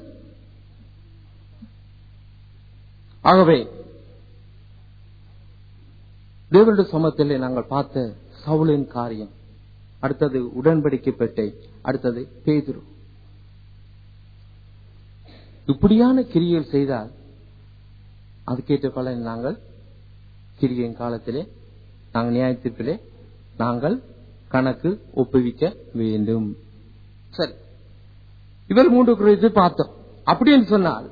ஆகவே தேவனுடைய சமூகத்திலே நாங்கள் பார்த்த சவுலின் காரியம், அடுத்தது உடன்படிக்கை பெட்டை, அடுத்தது பேதுரு. இப்படியான கிரியைகள் செய்தால் அதுக்கேற்ற பலன் நாங்கள் கிரியின் காலத்திலே, நாங்கள் நியாயத்தீர்ப்பிலே நாங்கள் கணக்கு ஒப்புவிக்க வேண்டும். சரி, இவர் 3 குறித்து பார்த்தோம். அப்படின்னு சொன்னால்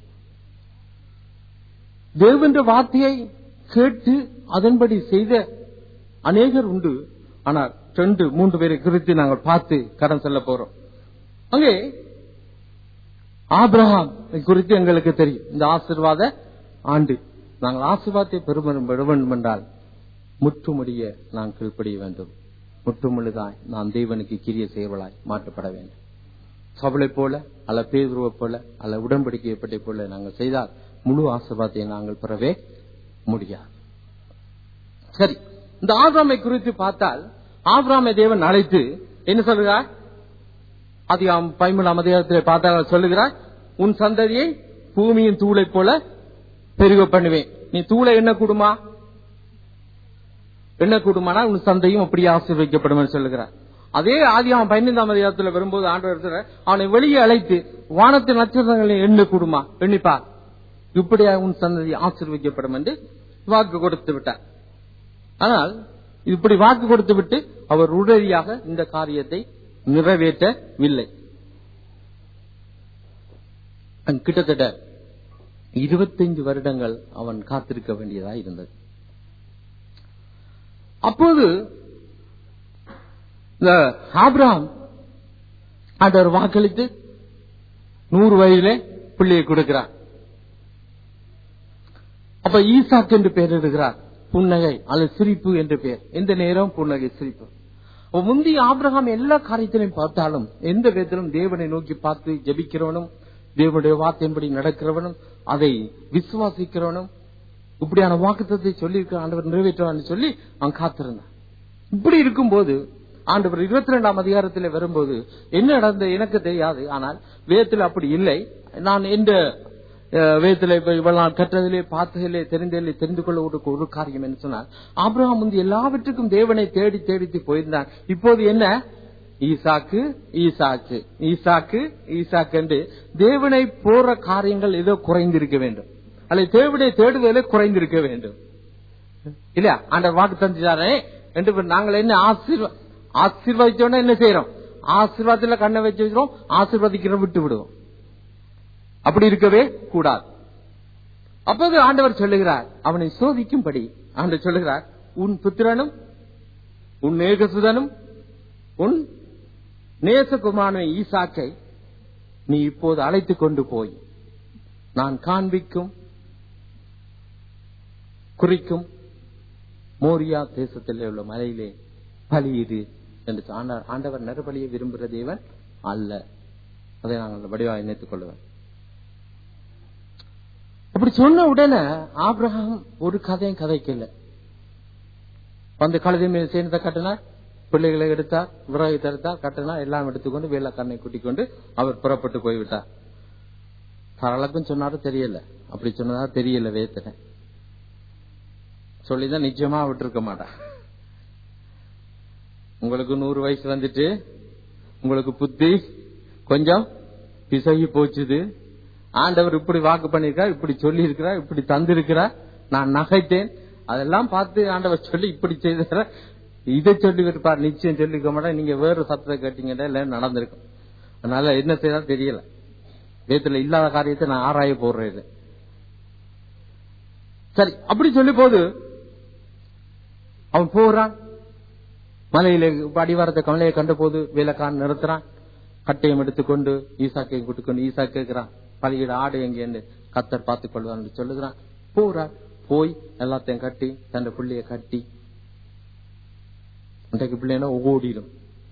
தேவனுடைய வார்த்தையை கேட்டு அதன்படி செய்த அநேகர் உண்டு. ஆனால் 2-3 பேரை குறித்து நாங்கள் பார்த்து கடன் செல்ல போறோம். அங்கே ஆபிரகாம் குறித்து எங்களுக்கு தெரியும். இந்த ஆசீர்வாத ஆண்டு நாங்கள் ஆசீர்வாதத்தை பெற வேண்டும் என்றால் முற்றுமுடிய நாம் கீழ்ப்படிய வேண்டும். முற்றுமுழுதாய் நாம் தேவனுக்கு கிரியை செய்வளாய் மாற்றப்பட வேண்டும். சவுலை போல அல்ல பேதுருவை போல அல்ல உடன்படிக்கைப்பட்டை போல நாங்கள் செய்தால் முழு ஆசீர்வாதத்தை நாங்கள் பெறவே முடியாது. சரி, இந்த ஆபிரகாமை குறித்து பார்த்தால் ஆபிரகாமை தேவன் அழைத்து என்ன சொல்கிறார்? அதிகாரம் 13ஆம் அதிகாரத்தில் பார்த்தால் சொல்லுகிறார், உன் சந்ததியை பூமியின் தூளை போல பெருக பண்ணுவேன். நீ தூளை என்ன கூடுமா? என்ன கூடுமானா உன் சந்தையும் அப்படியே ஆசீர்வதிக்கப்படும் சொல்லுகிறார். அதே ஆதியாகமம் 15ஆம் அதிகாரத்தில் வரும்போது ஆண்டவர் அவனை வெளியே அழைத்து வானத்தின் நட்சத்திரங்களை எண்ண கூடுமா, எண்ணிப்பார், இப்படியா உன் சந்ததி ஆசீர்வதிக்கப்படும் என்று வாக்கு கொடுத்து விட்டார். ஆனால் இப்படி வாக்கு கொடுத்து விட்டு அவர் உடனடியாக இந்த காரியத்தை நிறைவேற்றவில்லை. கிட்டத்தட்ட 25 வருடங்கள் அவன் காத்திருக்க வேண்டியதாக இருந்தது. அப்போது ஆபிரகாம் ஆண்டவர் வாக்களித்து 100 வயதிலே பிள்ளையை கொடுக்கிறார். அப்ப ஈசாக்கு என்று பெயர் இருக்கிறார். புன்னகை அல்லது சிரிப்பு என்று பெயர். எந்த நேரம் புன்னகை, சிரிப்பு. முந்தைய ஆபிரகாம் எல்லா காரியத்திலையும் பார்த்தாலும் எந்த விதத்திலும் தேவனை நோக்கி பார்த்து ஜெபிக்கிறவனும் தேவனுடைய வார்த்தையின்படி நடக்கிறவனும் அதை விசுவாசிக்கிறவனும் இப்படியான வாக்குத்தத்தை சொல்லி ஆண்டவர் நிறைவேற்றுவான்னு சொல்லி அவன் காத்திருந்தான். இப்படி இருக்கும்போது ஆண்டவர் 22ஆம் அதிகாரத்தில் வரும்போது என்ன நடந்த எனக்கு தெரியாது. ஆனால் வேதத்தில் அப்படி இல்லை. நான் எந்த வேதத்தில் இவ்வளவு நாள் கற்றதிலே பார்த்ததிலே தெரிந்து கொள்ள ஒரு காரியம் என்ன சொன்னால், ஆபிரகாம் முந்தி எல்லாவற்றுக்கும் தேவனை தேடி தேடி போயிருந்தான். இப்போது என்ன? ஈசாக்கு ஈசாக்கு ஈசாக்கு ஈசாக்கு என்று தேவனை போற காரியங்கள் ஏதோ குறைந்திருக்க வேண்டும், அல்லது தேவனை தேடுதலே குறைந்திருக்க வேண்டும் இல்லையா? ஆண்டவர் வாக்கு தந்துட்டாரே என்று நாங்கள் என்ன ஆசீர்வதிச்சோன்னா என்ன செய்யறோம்? ஆசீர்வாதத்துல கண்ணை வச்சு வச்சிரும், ஆசீர்வதிக்கிறோம், விட்டு விடுவோம். அப்படி இருக்கவே கூடாது. அப்போது ஆண்டவர் சொல்லுகிறார், அவனை சோதிக்கும்படி ஆண்டவர் சொல்லுகிறார், உன் புத்திரனும் உன் நேகசுதனும் உன் நேசகுமாரனை ஈசாக்கை நீ இப்போது அழைத்துக் கொண்டு போய் நான் காண்பிக்கும் குறிக்கும் மோரியா தேசத்தில் உள்ள மலையிலே பலியிடு என்று ஆண்டவர் நறுபலியை விரும்புகிற தேவன் அல்ல. அதை நாங்கள் வடிவாக நினைத்துக் கொள்ளுவேன். அப்படி சொன்ன உடனே ஆபிரகாம் ஒரு கதையும் கதைக்கல. வந்து கழுதை மேல் சேர்ந்த கட்டினார், பிள்ளைகளை எடுத்தார், விறகு தடுத்தார், கட்டினார், எல்லாம் எடுத்துக்கொண்டு வேலைக்காரனை கூட்டிக் கொண்டு அவர் புறப்பட்டு போய்விட்டார். சரளக்கும் சொன்னாரு தெரியல, அப்படி சொன்னதா தெரியல. வேத்தனை சொல்லிதான் நிச்சயமா விட்டுருக்க மாட்டா. உங்களுக்கு 100 வயசு வந்துட்டு உங்களுக்கு புத்தி கொஞ்சம் பிசகி போச்சுது. ஆண்டவர் இப்படி வாக்கு பண்ணிருக்கார், இப்படி சொல்லி இருக்கிறார், இப்படி தந்திருக்கிறார், நான் நகைத்தேன், அதெல்லாம் பார்த்து ஆண்டவர் சொல்லி இப்படி செய்த இதை சொல்லிக்கிட்டு பாரு, நிச்சயம் சொல்லிக்க மாட்டேன். நீங்க வேறு சத்தத்தை கேட்டீங்கன்னா இல்ல நடந்திருக்கும். அதனால என்ன செய்தா தெரியல. வேதத்துல இல்லாத காரியத்தை நான் ஆராய போடுறேன். சரி, அப்படி சொல்லி போது அவன் போறான். மலையில அடிவாரத்தை கமலையை கண்ட போது வேலைக்காரன் நிறுத்துறான். கட்டையும் எடுத்துக்கொண்டு ஈசாக்கையும் கூட்டுக்கொண்டு ஈசா கேட்கிறான், பலியிட ஆடு எங்க கத்தர் பார்த்துக் கொள்வான்னு சொல்லுகிறான். போறான். போய் எல்லாத்தையும் கட்டி தன் பிள்ளைய கட்டி, இன்றைக்கு பிள்ளைனா ஓடிடும்,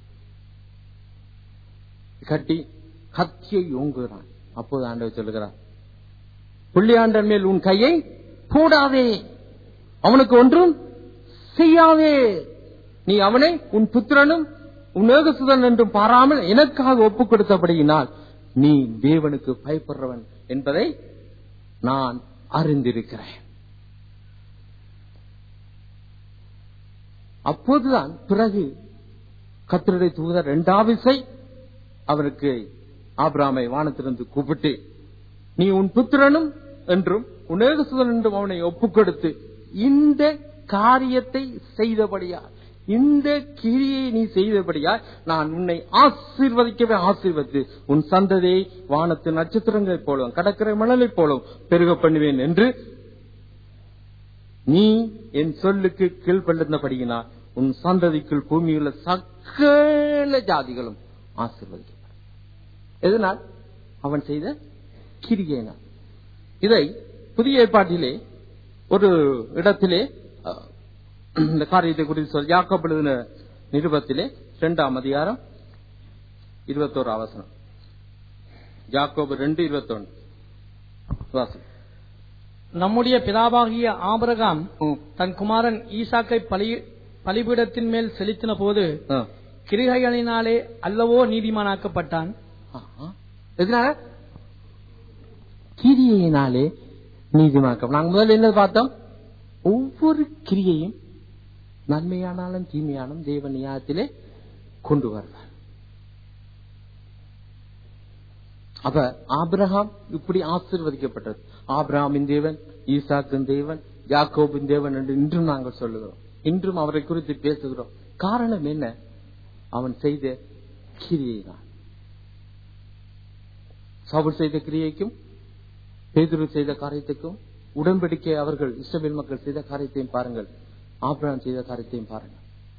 கட்டி கத்தியை ஓங்குகிறான். அப்போது ஆண்டவர் சொல்லுகிறார், பிள்ளையாண்டன் மேல் உன் கையை போடாதே, அவனுக்கு ஒன்றும் செய்யாதே, நீ அவனை உன் புத்திரனும் உன் ஏகசுதன் என்றும் பாராமல் எனக்காக ஒப்புக் கொடுத்தபடியினால் நீ தேவனுக்கு பயப்படுறவன் என்பதை நான் அறிந்திருக்கிறேன். அப்போதுதான் பிறகு கர்த்தருடைய தூதர் 2வது விசை அவருக்கு ஆபிரகாமை வானத்திலிருந்து கூப்பிட்டு, நீ உன் புத்திரனும் என்றும் உன் ஏகசுதன் என்றும் அவனை ஒப்புக் கொடுத்து இந்த காரியத்தை செய்தபடியால், இந்த கிரியை நீ செய்தபடியால் நான் உன்னை ஆசீர்வதிக்கவே ஆசீர்வதித்து உன் சந்ததியை வானத்து நட்சத்திரங்களை போலவும் கடற்கரை மணலை போலவும் பெருக பண்ணுவேன் என்று நீ என் சொல்லுக்கு கீழ்ப்படிந்தபடியினால் உன் சந்ததிக்குள் பூமியுள்ள சகல ஜாதிகளும் ஆசீர்வதிக்கப்படும். எதனால்? அவன் செய்த கிரியையினால். இதை புதிய ஏற்பாட்டிலே ஒரு இடத்திலே இந்த காரியத்தை குறித்து சொல் யாக்கோபு எழுதின நிருபத்திலே 2ஆம் அதிகாரம் 21 வசனம். யாக்கோபு 2:21 வாசம். நம்முடைய பிதாவாகிய ஆபிரகாம் தன் குமாரன் ஈசாக்கை பலிபீடத்தின் மேல் செலுத்தின போது கிரிகைகளினாலே அல்லவோ நீதிமானாக்கப்பட்டான். எதனால? கிரியையினாலே நீதிமானாக்க. நாங்கள் முதல்ல என்ன பார்த்தோம்? ஒவ்வொரு கிரியையும் நன்மையானாலும் தீமையானும் தேவ நியாயத்திலே கொண்டு வருவார். அப்ப ஆபிரகாம் இப்படி ஆசீர்வதிக்கப்பட்டது. ஆபிரகாமின் தேவன், ஈசாக்கின் தேவன், யாக்கோபின் தேவன் என்று இன்றும் நாங்கள் சொல்லுகிறோம். இன்றும் அவரை குறித்து பேசுகிறோம். காரணம் என்ன? அவன் செய்த கிரியை தான். சவுல் செய்த கிரியைக்கும் பேதுரு செய்த காரியத்துக்கும் உடன்படிக்கை அவர்கள் இஸ்ரவேல் மக்கள் செய்த காரியத்தையும் பாருங்கள், ஆபிரகாம் செய்த காரியத்தையும் பாருங்கள்.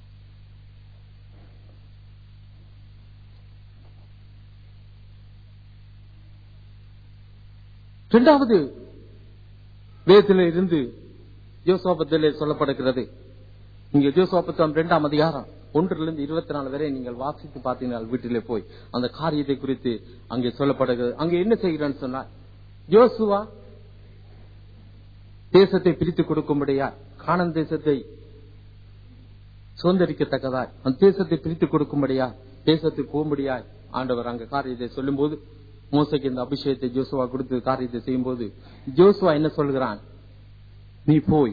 இரண்டாவது வேதத்திலே இருந்து யோசுவாபத்திலே சொல்லப்படுகிறது. இங்க யோசுவாபத்தாம் 2ஆம் அதிகாரம் 1 24 வரை நீங்கள் வாசித்து பார்த்தீங்கன்னா வீட்டிலே போய் அந்த காரியத்தை குறித்து அங்கே சொல்லப்படுகிறது. அங்கே என்ன செய்கிறான்னு சொன்னால், யோசுவா தேசத்தை பிரித்து கொடுக்கும்படியா, கானான் தேசத்தை சுதந்திரிக்கத்தக்கதாய் அந்த தேசத்தை பிரித்து கொடுக்கும்படியா, தேசத்துக்கு போகும்படியா ஆண்டவர் அங்க காரியத்தை சொல்லும் போது, மோசைக்கு இந்த அபிஷேகத்தை ஜோசுவா கொடுத்து காரியத்தை செய்யும் போது ஜோசுவா என்ன சொல்கிறான்? நீ போய்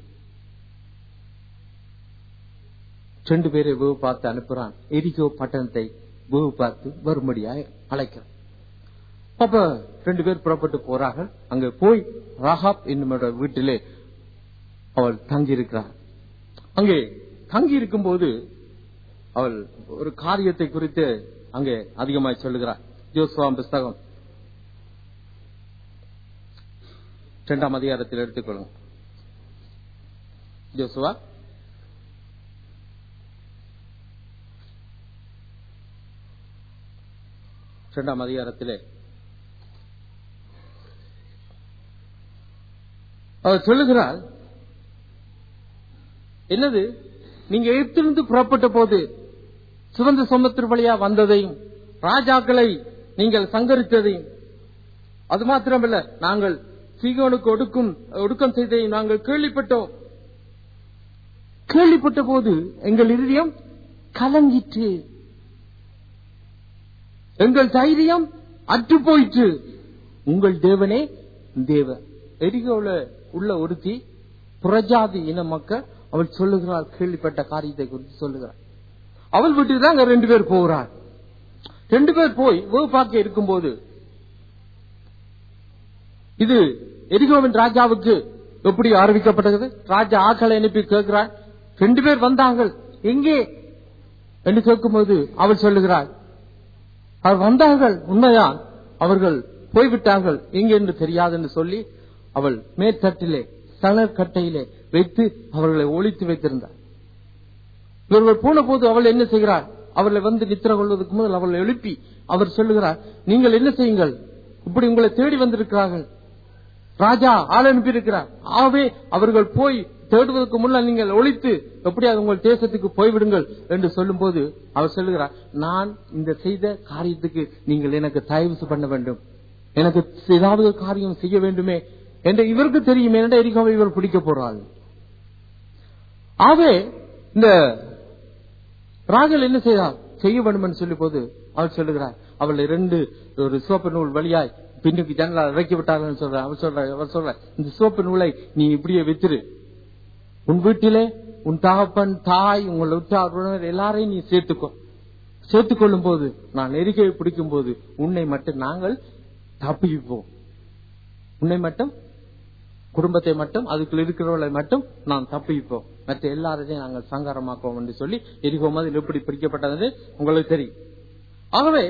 2 பேரை வேவு பார்த்து அனுப்புறான். எரிகோ பட்டணத்தை வேவு பார்த்து வரும்படியாய் அழைக்கிறான். அப்ப 2 பேர் புறப்பட்டு போறார்கள். அங்க போய் ராகாப் என்னும் வீட்டிலே அவள் தங்கி இருக்கிறார். அங்கே தங்கி இருக்கும் போது அவள் ஒரு காரியத்தை குறித்து அங்கே அதிகமாய் சொல்லுகிறார். யோசுவா புஸ்தகம் 2ஆம் அதிகாரத்தில் எடுத்துக்கொள்ளுங்க. யோசுவா 2ஆம் அதிகாரத்திலே அவர் சொல்லுகிறார், என்னது, நீங்க எகிப்திலிருந்து புறப்பட்ட போது சுதந்திர சமுத்திர வழியா வந்ததையும் ராஜாக்களை நீங்கள் சங்கரித்ததையும், அது மாத்திரமல்ல நாங்கள் சீகோனுக்கு ஒடுக்கம் செய்ததை நாங்கள் கேள்விப்பட்டோம். கேள்விப்பட்ட போது எங்கள் இருதயம் கலங்கிற்று, எங்கள் தைரியம் அற்று போயிற்று. உங்கள் தேவனே தேவன். எரிகோல உள்ள ஒருத்தி புறஜாதி இன மக்கள், அவள் சொல்லுகிறாள், கேள்விப்பட்ட காரியத்தை குறித்து சொல்லுகிறாள். அவள் வீட்டுக்கு தான் 2 பேர் போகிறாள். 2 பேர் போய் வேவு பார்க்க இருக்கும்போது இது எரிகோவின் ராஜாவுக்கு எப்படி அறிவிக்கப்பட்டது? ராஜா ஆக்களை அனுப்பி கேட்கிறாள். 2 பேர் வந்தார்கள், எங்கே என்று கேட்கும்போது அவள் சொல்லுகிறாள், அவர் வந்தார்கள் உண்மைதான், அவர்கள் போய்விட்டார்கள், எங்கே என்று தெரியாது என்று சொல்லி அவள் மேற்தட்டிலே சணல் கட்டையிலே வைத்து அவர்களை ஒளித்து வைத்திருந்தார். இவர்கள் போன போது அவள் என்ன செய்கிறாள்? அவர்களை வந்து நித்திர கொள்வதற்கு முதல் அவளை எழுப்பி அவர் சொல்லுகிறார், நீங்கள் என்ன செய்யுங்கள், இப்படி உங்களை தேடி வந்திருக்கிறார்கள், ராஜா ஆள் அனுப்பியிருக்கிறார். ஆகவே அவர்கள் போய் தேடுவதற்கு முன்னால் நீங்கள் ஒழித்து எப்படியாவது உங்கள் தேசத்துக்கு போய்விடுங்கள் என்று சொல்லும் போது அவர் சொல்லுகிறார், நான் இந்த செய்த காரியத்துக்கு நீங்கள் எனக்கு தயவு பண்ண வேண்டும், எனக்கு ஏதாவது காரியம் செய்ய வேண்டுமே என்று இவருக்கு தெரியும். என்ற எரிகாவை இவர் பிடிக்க போறாள். ஆகவே இந்த ராகல் என்ன செய்ய வேண்டும் என்று சொல்லி போது அவர் சொல்லுகிறார், அவள் 2 ஒரு சோப்பு நூல் வழியாய் பின்னுக்கு ஜன்னலால் இறக்கி விட்டார்கள் சொல்ற. அவர் சொல்ற, இந்த சோப்பு நூலை நீ இப்படியே வைத்திரு, உன் வீட்டிலே உன் தகப்பன் தாய் உங்கள் உற்றார் எல்லாரையும் நீ சேர்த்துக் கொள்ளும் போது நான் எரிகையை பிடிக்கும் போது உன்னை மட்டும் நாங்கள் தப்பிப்போம், உன்னை மட்டும் குடும்பத்தை மட்டும் அதுக்குள்ள இருக்கிறவர்களை மட்டும் நாம் தப்பிப்போம், மற்ற எல்லாரையும் நாங்கள் சங்காரமாக்குவோம் என்று சொல்லி எரிகோ மாதிரி எப்படி பிடிக்கப்பட்டது உங்களுக்கு தெரியும். ஆகவே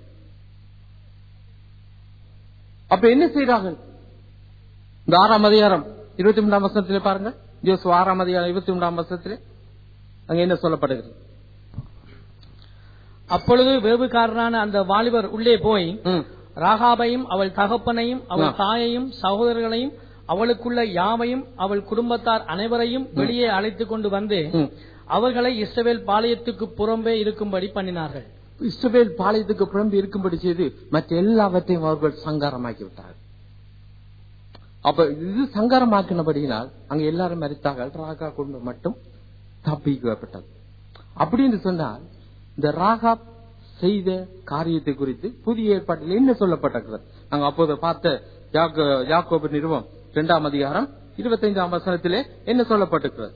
அப்ப என்ன செய்கிறார்கள்? இந்த 6ஆம் அதிகாரம் 23ஆம் வசனத்திலே பாருங்க. யோசுவா 6ஆம் அதிகாரம் 23ஆம் வசனத்திலே அங்க என்ன சொல்லப்படுகிறது? அப்பொழுது வேவுக்காரனான அந்த வாலிபர் உள்ளே போய் ராகாபையும் அவள் தகப்பனையும் அவள் தாயையும் சகோதரர்களையும் அவளுக்குள்ள யாவையும் அவள் குடும்பத்தார் அனைவரையும் வெளியே அழைத்துக் கொண்டு வந்து அவர்களை இஸ்ரவேல் பாளையத்துக்கு புறம்பே இருக்கும்படி பண்ணினார்கள். இஸ்ரவேல் பாளையத்துக்கு புறம்பே இருக்கும்படி செய்து மற்ற எல்லாவற்றையும் அவர்கள் சங்காரமாக்கி விட்டார்கள். அப்ப இது சங்காரமாக்கினபடியினால் அங்க எல்லாரும் மரித்தார்கள், ராகா குடும்பம் மட்டும் தப்பிக்கப்பட்டது. அப்படின்னு சொன்னால் இந்த ராகா செய்த காரியத்தை குறித்து புதிய ஏற்பாட்டில் என்ன சொல்லப்பட்டிருக்கிறது? நாங்க அப்போது பார்த்த யாக்கோபு நிறுவம் 2ஆம் அதிகாரம் 25ஆம் வசனத்திலே என்ன சொல்லப்பட்டிருக்கிறது?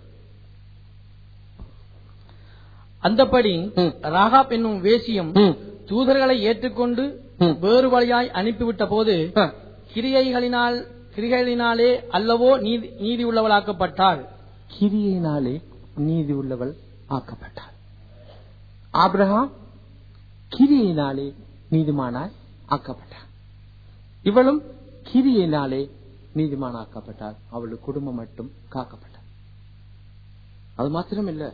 அந்தபடி ராகாப் என்னும் வேசியம் தூதர்களை ஏற்றுக்கொண்டு வேறு வழியாய் அனுப்பிவிட்ட போது கிரியைகளினாலே அல்லவோ நீதி உள்ளவளாக்கப்பட்டாள். கிரியையினாலே நீதி உள்ளவள் ஆக்கப்பட்டாள். ஆபிரகாம் கிரியையினாலே நீதிமானாய் ஆக்கப்பட்டாள். இவளும் கிரியையினாலே நீதிமானாக்கப்பட்டாள். அவளுடைய குடும்பம் மட்டும் காக்கப்பட்டாள். அது மாத்திரம் இல்ல,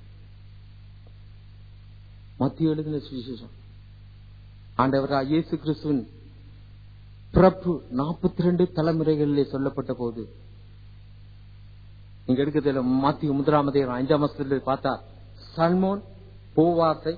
மத்திய எழுதின சுவிசேஷம் ஆண்டவராகிய இயேசு கிறிஸ்துவின் பிறப்பு 42 தலைமுறைகளிலே சொல்லப்பட்ட போது நீங்க எடுக்கிறதுல மத்திய 1ஆம் அதிகாரம் 5ஆம் வசனத்தில் பார்த்தா சல்மோன் போவாசை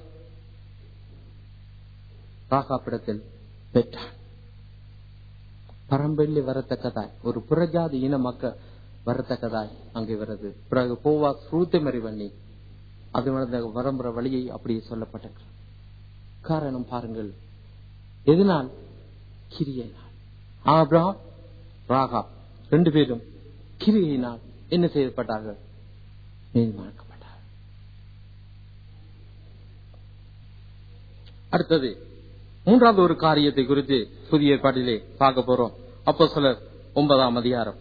ராகாப்பிடத்தில் பெற்றான். பரம்பெல்லி வரத்தக்கதாய் ஒரு புறஜாதி இன மக்கள் வரத்தக்கதாய் அங்கே வருது. பிறகு போவாஸ் ரூத்தை மறி பண்ணி அது வரம்புற வழியை அப்படியே சொல்லப்பட்ட காரணம் பாருங்கள். எதனால்? கிரியையினால். ஆபிரகாம் ராகாப் 2 பேரும் கிரியையினால் என்ன செய்யப்பட்டார்கள்? நீதிமாக்கப்பட்டார்கள். அடுத்தது 3வது ஒரு காரியத்தை குறித்து புதிய ஏற்பாட்டிலே பார்க்க போறோம். அப்போஸ்தலர் 9ஆம் அதிகாரம்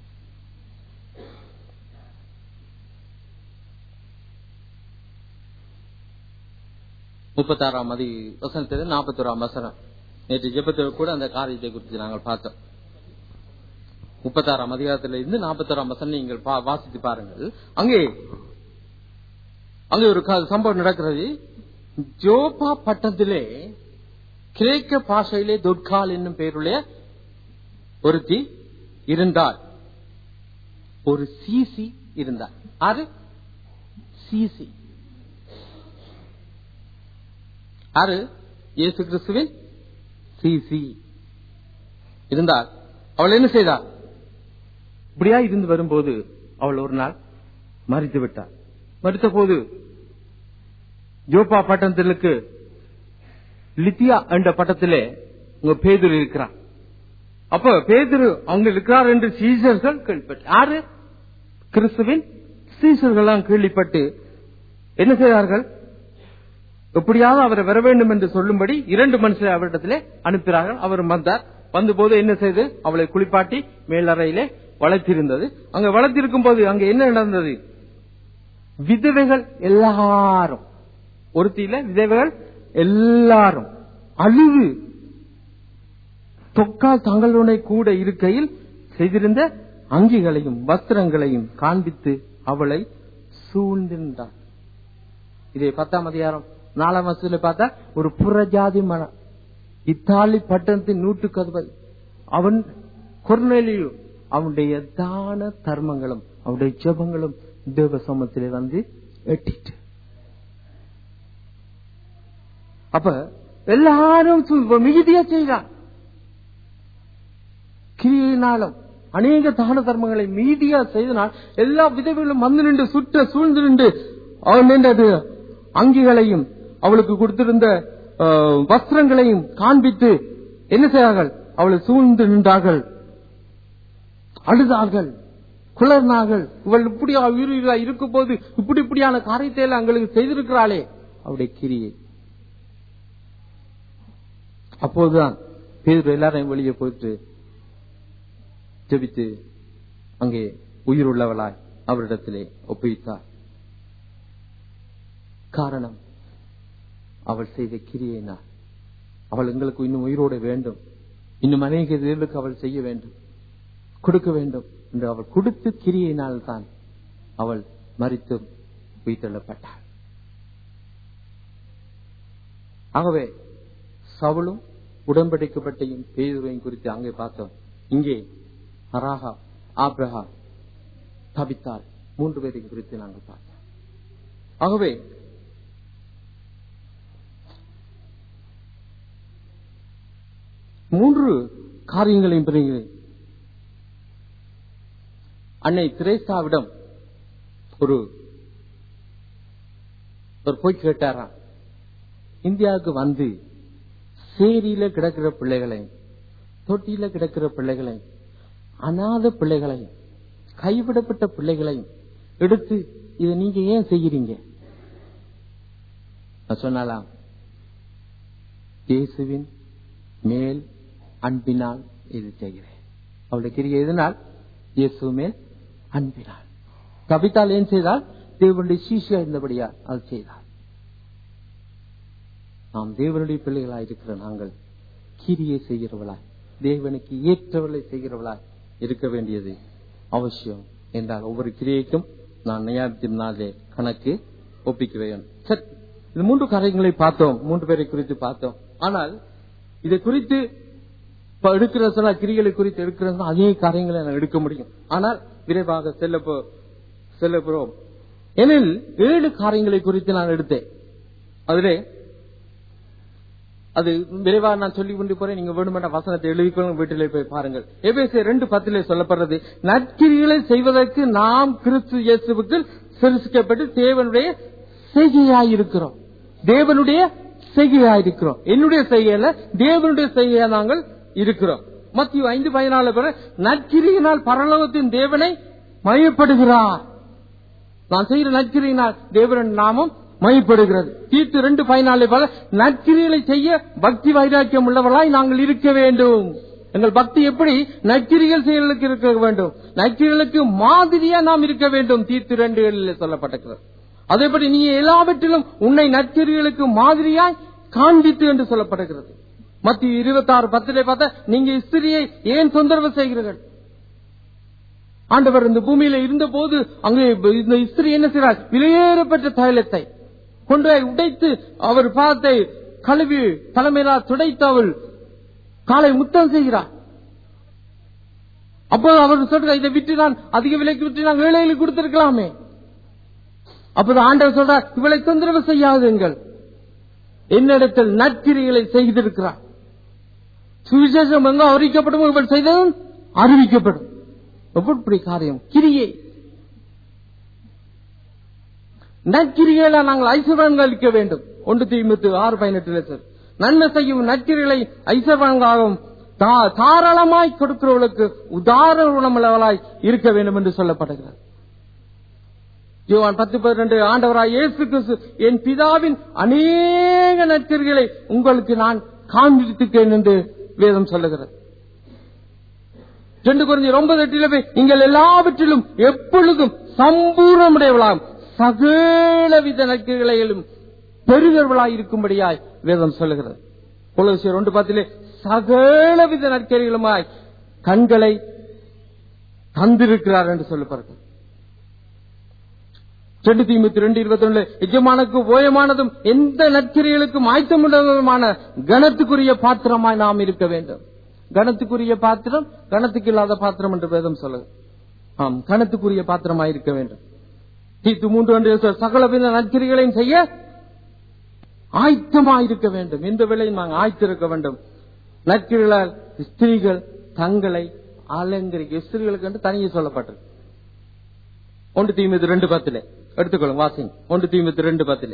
36ஆம் வசனத்திலிருந்து 41ஆம் வசனம். நேற்று ஜெபத்தில் கூட அந்த காரியத்தை குறித்து நாங்கள் பார்த்தோம். 36ஆம் அதிகாரத்திலிருந்து 41ஆம் வசனம் நீங்கள் வாசித்து பாருங்கள். அங்கே ஒரு சம்பவம் நடக்கிறது. ஜோப்பா பட்டணத்திலே கிரேக்க பாஷையிலே தொட்கால் என்னும் பெயருடைய ஒருத்தி இருந்தார். ஒரு சிசி இருந்தார். ஆறு சிசி ஆறு இயேசு கிறிஸ்துவின் சிசி இருந்தார். அவள் என்ன செய்தார்? இப்படியா இருந்து வரும்போது அவள் ஒரு நாள் மரித்து விட்டார். மரித்த போது யோப்பா பட்டணத்திற்கு லித்தியா என்ற பட்டத்திலே உங்க பேதுரு இருக்கிறார். அப்ப பேதுரு அவங்க இருக்கிறார் என்று சீசர்கள் கேள்விப்பட்டு, யாரு கிறிஸ்துவின் சீசர்கள் கேள்விப்பட்டு என்ன செய்தார்கள்? எப்படியாவது அவரை வர வேண்டும் என்று சொல்லும்படி 2 மனுஷரை அவரிடத்திலே அனுப்பினார்கள். அவர் வந்தார். வந்த போது என்ன செய்து அவளை குளிப்பாட்டி மேலறையிலே வளர்த்திருந்தது. அங்க வளர்த்திருக்கும் போது அங்க என்ன நடந்தது? விதவைகள் எல்லாரும், ஒருத்தியில விதவைகள் எல்லாரும் அழுது தொக்கால் தங்களுடைய கூட இருக்கையில் செய்திருந்த அங்கிகளையும் வஸ்திரங்களையும் காண்பித்து அவளை சூழ்ந்திருந்தார். இதே 10ஆம் அதிகாரம் 4ஆம் வசனத்திலே பார்த்தா ஒரு புறஜாதி மனம் இத்தாலி பட்டணத்தின் 160 அவன் கொர்நேலியு அவனுடைய தான தர்மங்களும் அவனுடைய ஜெபங்களும் தேவ சமூகத்திலே வந்து எட்டிட்டு, அப்ப எல்லாரும் மிகுதியா செய்கிறான். கிரியினாலும் அநேக தான தர்மங்களை மீதியா செய்தனால் எல்லா விதவிலும் வந்து நின்று சுற்ற சூழ்ந்து நின்று அவன் நின்றது அங்கிகளையும் அவளுக்கு கொடுத்திருந்த வஸ்திரங்களையும் காண்பித்து என்ன செய்தார்கள்? அவளை சூழ்ந்து நின்றார்கள், அழுதார்கள், குளர்னார்கள். இவள் இப்படியா உயிரா இருக்கும் போது இப்படியான காரியத்தை எல்லாம் எங்களுக்கு செய்திருக்கிறாளே அவருடைய கிரியை. அப்போதுதான் பேதுரு எல்லாரையும் வெளியே போயிட்டு ஜெபித்து அங்கே உயிருள்ளவளாய் அவரிடத்திலே ஒப்புவித்தார். காரணம், அவள் செய்த கிரியையினால். அவள் எங்களுக்கு இன்னும் உயிரோடு வேண்டும், இன்னும் அநேக பேர்களுக்கு அவள் செய்ய வேண்டும், கொடுக்க வேண்டும் என்று அவள் கொடுத்து கிரியையினால் தான் அவள் மரித்து உயிர்த்தெழப்பட்டாள். ஆகவே சவுலும் உடன்படிக்கப்பட்டையும் பேதுருவையும் குறித்து அங்கே பார்த்தோம். இங்கே அராகா, ஆபிரகா, தபித்தாள் 3 பேரையும் குறித்து நாங்கள் பார்த்தோம். ஆகவே மூன்று காரியங்களையும் பெறுகிறேன். அன்னை திரேசாவிடம் ஒரு போய் கேட்டாராம், இந்தியாவுக்கு வந்து சேரியில கிடக்கிற பிள்ளைகளையும் தொட்டியில கிடக்கிற பிள்ளைகளையும் அநாத பிள்ளைகளையும் கைவிடப்பட்ட பிள்ளைகளையும் எடுத்து இதை நீங்க ஏன் செய்கிறீங்க? சொன்னாலாம், இயேசுவின் மேல் அன்பினால் இது செய்கிறேன். அவளுடைய கிரியை எதனால்? இயேசு மேல் அன்பினால். தபித்தால் ஏன் செய்தால்? தேவனுடைய சீஷியா இருந்தபடியா அது செய்தார். நாம் தேவனுடைய பிள்ளைகளாய் இருக்கிற நாங்கள் கிரியை செய்கிறவளாய், தேவனுக்கு ஏற்றவளை செய்கிறவளாய் இருக்க வேண்டியது அவசியம் என்றால் ஒவ்வொரு கிரியைக்கும் நான் நியாயத்தினாலே கணக்கு ஒப்பிக்க வேண்டும். சரி, இந்த 3 காரியங்களை பார்த்தோம், 3 பேரை குறித்து பார்த்தோம். ஆனால் இதை குறித்து எடுக்கிற சில கிரிகளை குறித்து எடுக்கிறது அதே காரியங்களை நான் எடுக்க முடியும். ஆனால் விரைவாக செல்ல போறோம். எனில் 7 காரியங்களை குறித்து நான் எடுத்தேன். அதிலே அது விரைவாக நான் சொல்லி கொண்டு போறேன். நீங்க வேணுமென்ற வசனத்தை எழுதிக்கொள்ளும், வீட்டிலே போய் பாருங்கள். எபேசியர் 2:10 சொல்லப்படுறது, நற்கிரிகளை செய்வதற்கு நாம் கிறிஸ்து இயேசுவுக்கு சிருஷ்டிக்கப்பட்டு தேவனுடைய செய்கையாயிருக்கிறோம். தேவனுடைய செய்கையாயிருக்கிறோம். என்னுடைய செய்கையில தேவனுடைய செய்கையா நாங்கள் இருக்கிறோம். மத்தேயு 5:14 நற்கிரியினால் பரலோகத்தின் தேவனை மகிமைப்படுகிறார். நான் செய்கிற நற்கிரியினால் தேவனின் நாமம் மகிமைப்படுகிறது. தீத்து 2:14 நற்கிரிகளை செய்ய பக்தி வைராக்கியம் உள்ளவர்களாய் நாங்கள் இருக்க வேண்டும். எங்கள் பக்தி எப்படி? நற்கிரிகள் செயலுக்கு இருக்க வேண்டும், நற்கிரிகளுக்கு மாதிரியா நாம் இருக்க வேண்டும். தீத்து 2:7 சொல்லப்பட்டிருக்கிறது. அதேபடி நீ எல்லாவற்றிலும் உன்னை நற்கிரிகளுக்கு மாதிரியாய் காண்பித்து என்று சொல்லப்படுகிறது. மத்தேயு 26:10 பார்த்தா, நீங்க ஸ்திரியை ஏன் தொந்தரவு செய்கிறீர்கள்? ஆண்டவர் இந்த பூமியில இருந்த போது அங்கே இந்த ஸ்திரீ என்ன செய்கிறார்? விலையேறப்பட்ட தைலத்தை கொண்டு உடைத்து அவர் பாதத்தை கழுவி தலைமையிலா துடைத்து அவள் காலை முத்தம் செய்கிறார். அப்போது அவர் சொல்ற, இதை விட்டு நான் அதிக விலைக்கு விட்டு நான் ஏழைகளுக்கு கொடுத்திருக்கலாமே. அப்போது ஆண்டவர் சொல்றார், இவளை தொந்தரவு செய்யாதுங்கள், என்னிடத்தில் நற்கிரிகளை செய்திருக்கிறார். சுவிசேஷம் எங்க அறிவிக்கப்படும், இவள் செய்ததும் அறிவிக்கப்படும். எப்படி காரியம்? கிரியை. நற்கிரிகளை நாங்கள் ஐஸ்வர்யங்கள் அளிக்க வேண்டும். 1 தீமோத்தேயு 6:18 நன்மை செய்யும் நற்கிரிகளை ஐஸ்வர்யங்களாகவும் தாராளமாய் கொடுக்கிறவர்களுக்கு உதாரணமுள்ளவர்களாய் இருக்க வேண்டும் என்று சொல்லப்படுகிறது. யோவான் 10:12 ஆண்டவராய் இயேசு கிறிஸ்து என் பிதாவின் அநேக நற்கிரிகளை உங்களுக்கு நான் காண்பித்திருக்கிறேன் என்று வேதம் சொல்லுகிறது. 2 கொரிந்தியர் 9:8 நீங்கள் எல்லாவற்றிலும் எப்பொழுதும் சம்பூர்ணமுடையவர்களாம் சகலவித நற்கிரிகளையும் பெறுகிறவர்களாய் இருக்கும்படியாய் வேதம் சொல்லுகிறது. கொலோசியர் 1:10 சகலவித நற்கிரிகளுமாய் கண்களை தந்திருக்கிறார் என்று சொல்லப்படுகிறது. 2 தீமோத்தேயு 2:21 எஜமானுக்கு ஓயமானதும் எந்த நற்கிரிகளுக்கும் ஆயத்தமுள்ளதுமான கனத்துக்குரிய பாத்திரமாய் நாம் இருக்க வேண்டும். கனத்துக்குரிய பாத்திரம், கனத்துக்கு இல்லாத பாத்திரம் என்று வேதம் சொல்லுது. ஆம், கனத்துக்குரிய பாத்திரமாய் இருக்க வேண்டும். தீத்து 3:2 சகலவித நற்கிரிகளையும் செய்ய ஆயத்தமாயிருக்க வேண்டும். இந்த வேளையில் நாங்கள் ஆயத்திருக்க வேண்டும். நற்கிரிகளால் ஸ்திரீகள் தங்களை அலங்கரிக்க, ஸ்திரீகளுக்கு என்று தனியே சொல்லப்பட்டது. 1 தீமோத்தேயு 2:10 எடுத்துக்கொள்ளும் வாசிங். 1 தீமோத்தேயு 2:10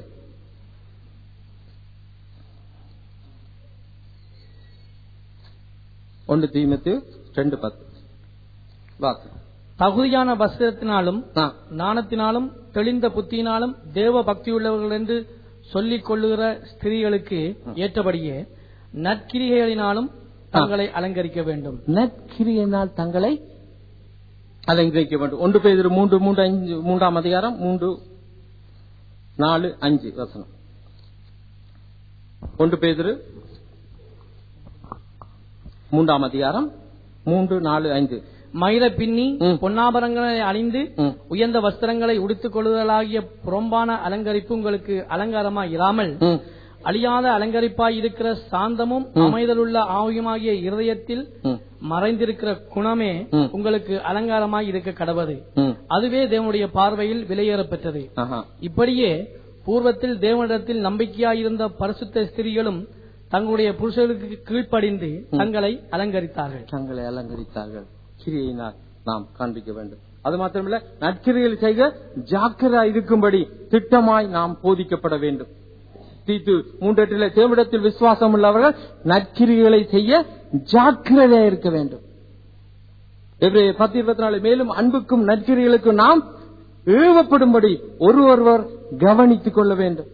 1 தீமோத்தேயு 2:10 வாசிங். தகுதியான வஸ்திரத்தினாலும் ஞானத்தினாலும் தெளிந்த புத்தியினாலும் தேவ பக்தியுள்ளவர்கள் என்று சொல்லிக் கொள்ளுகிற ஸ்திரீகளுக்கு ஏற்றபடியே நற்கிரிகளினாலும் தங்களை அலங்கரிக்க வேண்டும். நற்கிரியினால் தங்களை அலங்கரிக்க வேண்டும். 1 பேதுரு 3:3 அதிகாரம் 3:4-5 வசனம். 1 பேதுரு 3 அதிகாரம் 3-4-5 மயிர பின்னி பொன்னாபரங்களை அணிந்து உயர்ந்த வஸ்திரங்களை உடுத்துக் கொள்ளுதலாகிய புறம்பான அலங்கரிப்பு உங்களுக்கு அலங்காரமாய் இராமல் அழியாத அலங்கரிப்பாய் இருக்கிற சாந்தமும் அமைதலுள்ள ஆவியுமாகிய இருதயத்தில் மறைந்திருக்கிற குணமே உங்களுக்கு அலங்காரமாய் இருக்க கடவது. அதுவே தேவனுடைய பார்வையில் விலையேறப்பெற்றது. இப்படியே பூர்வத்தில் தேவனிடத்தில் நம்பிக்கையாயிருந்த பரிசுத்த ஸ்திரீகளும் தங்களுடைய புருஷருக்கு கீழ்ப்படிந்து தங்களை அலங்கரித்தார்கள். கிரியினால் நாம் காண்பிக்க வேண்டும். அது மாத்திரமல்ல, நற்கிரிகள் செய்ய ஜாக்கிரதா இருக்கும்படி திட்டமாய் நாம் போதிக்கப்பட வேண்டும். தீத்து 3:8 தேவனிடத்தில் விசுவாசம் உள்ளவர்கள் நற்கிரிகளை செய்ய ஜாக்கிரதையா இருக்க வேண்டும். எபிரேயர் 10:24 மேலும் அன்புக்கும் நற்கிரிகளுக்கும் நாம் ஏவப்படும்படி ஒருவர் கவனித்துக் கொள்ள வேண்டும்.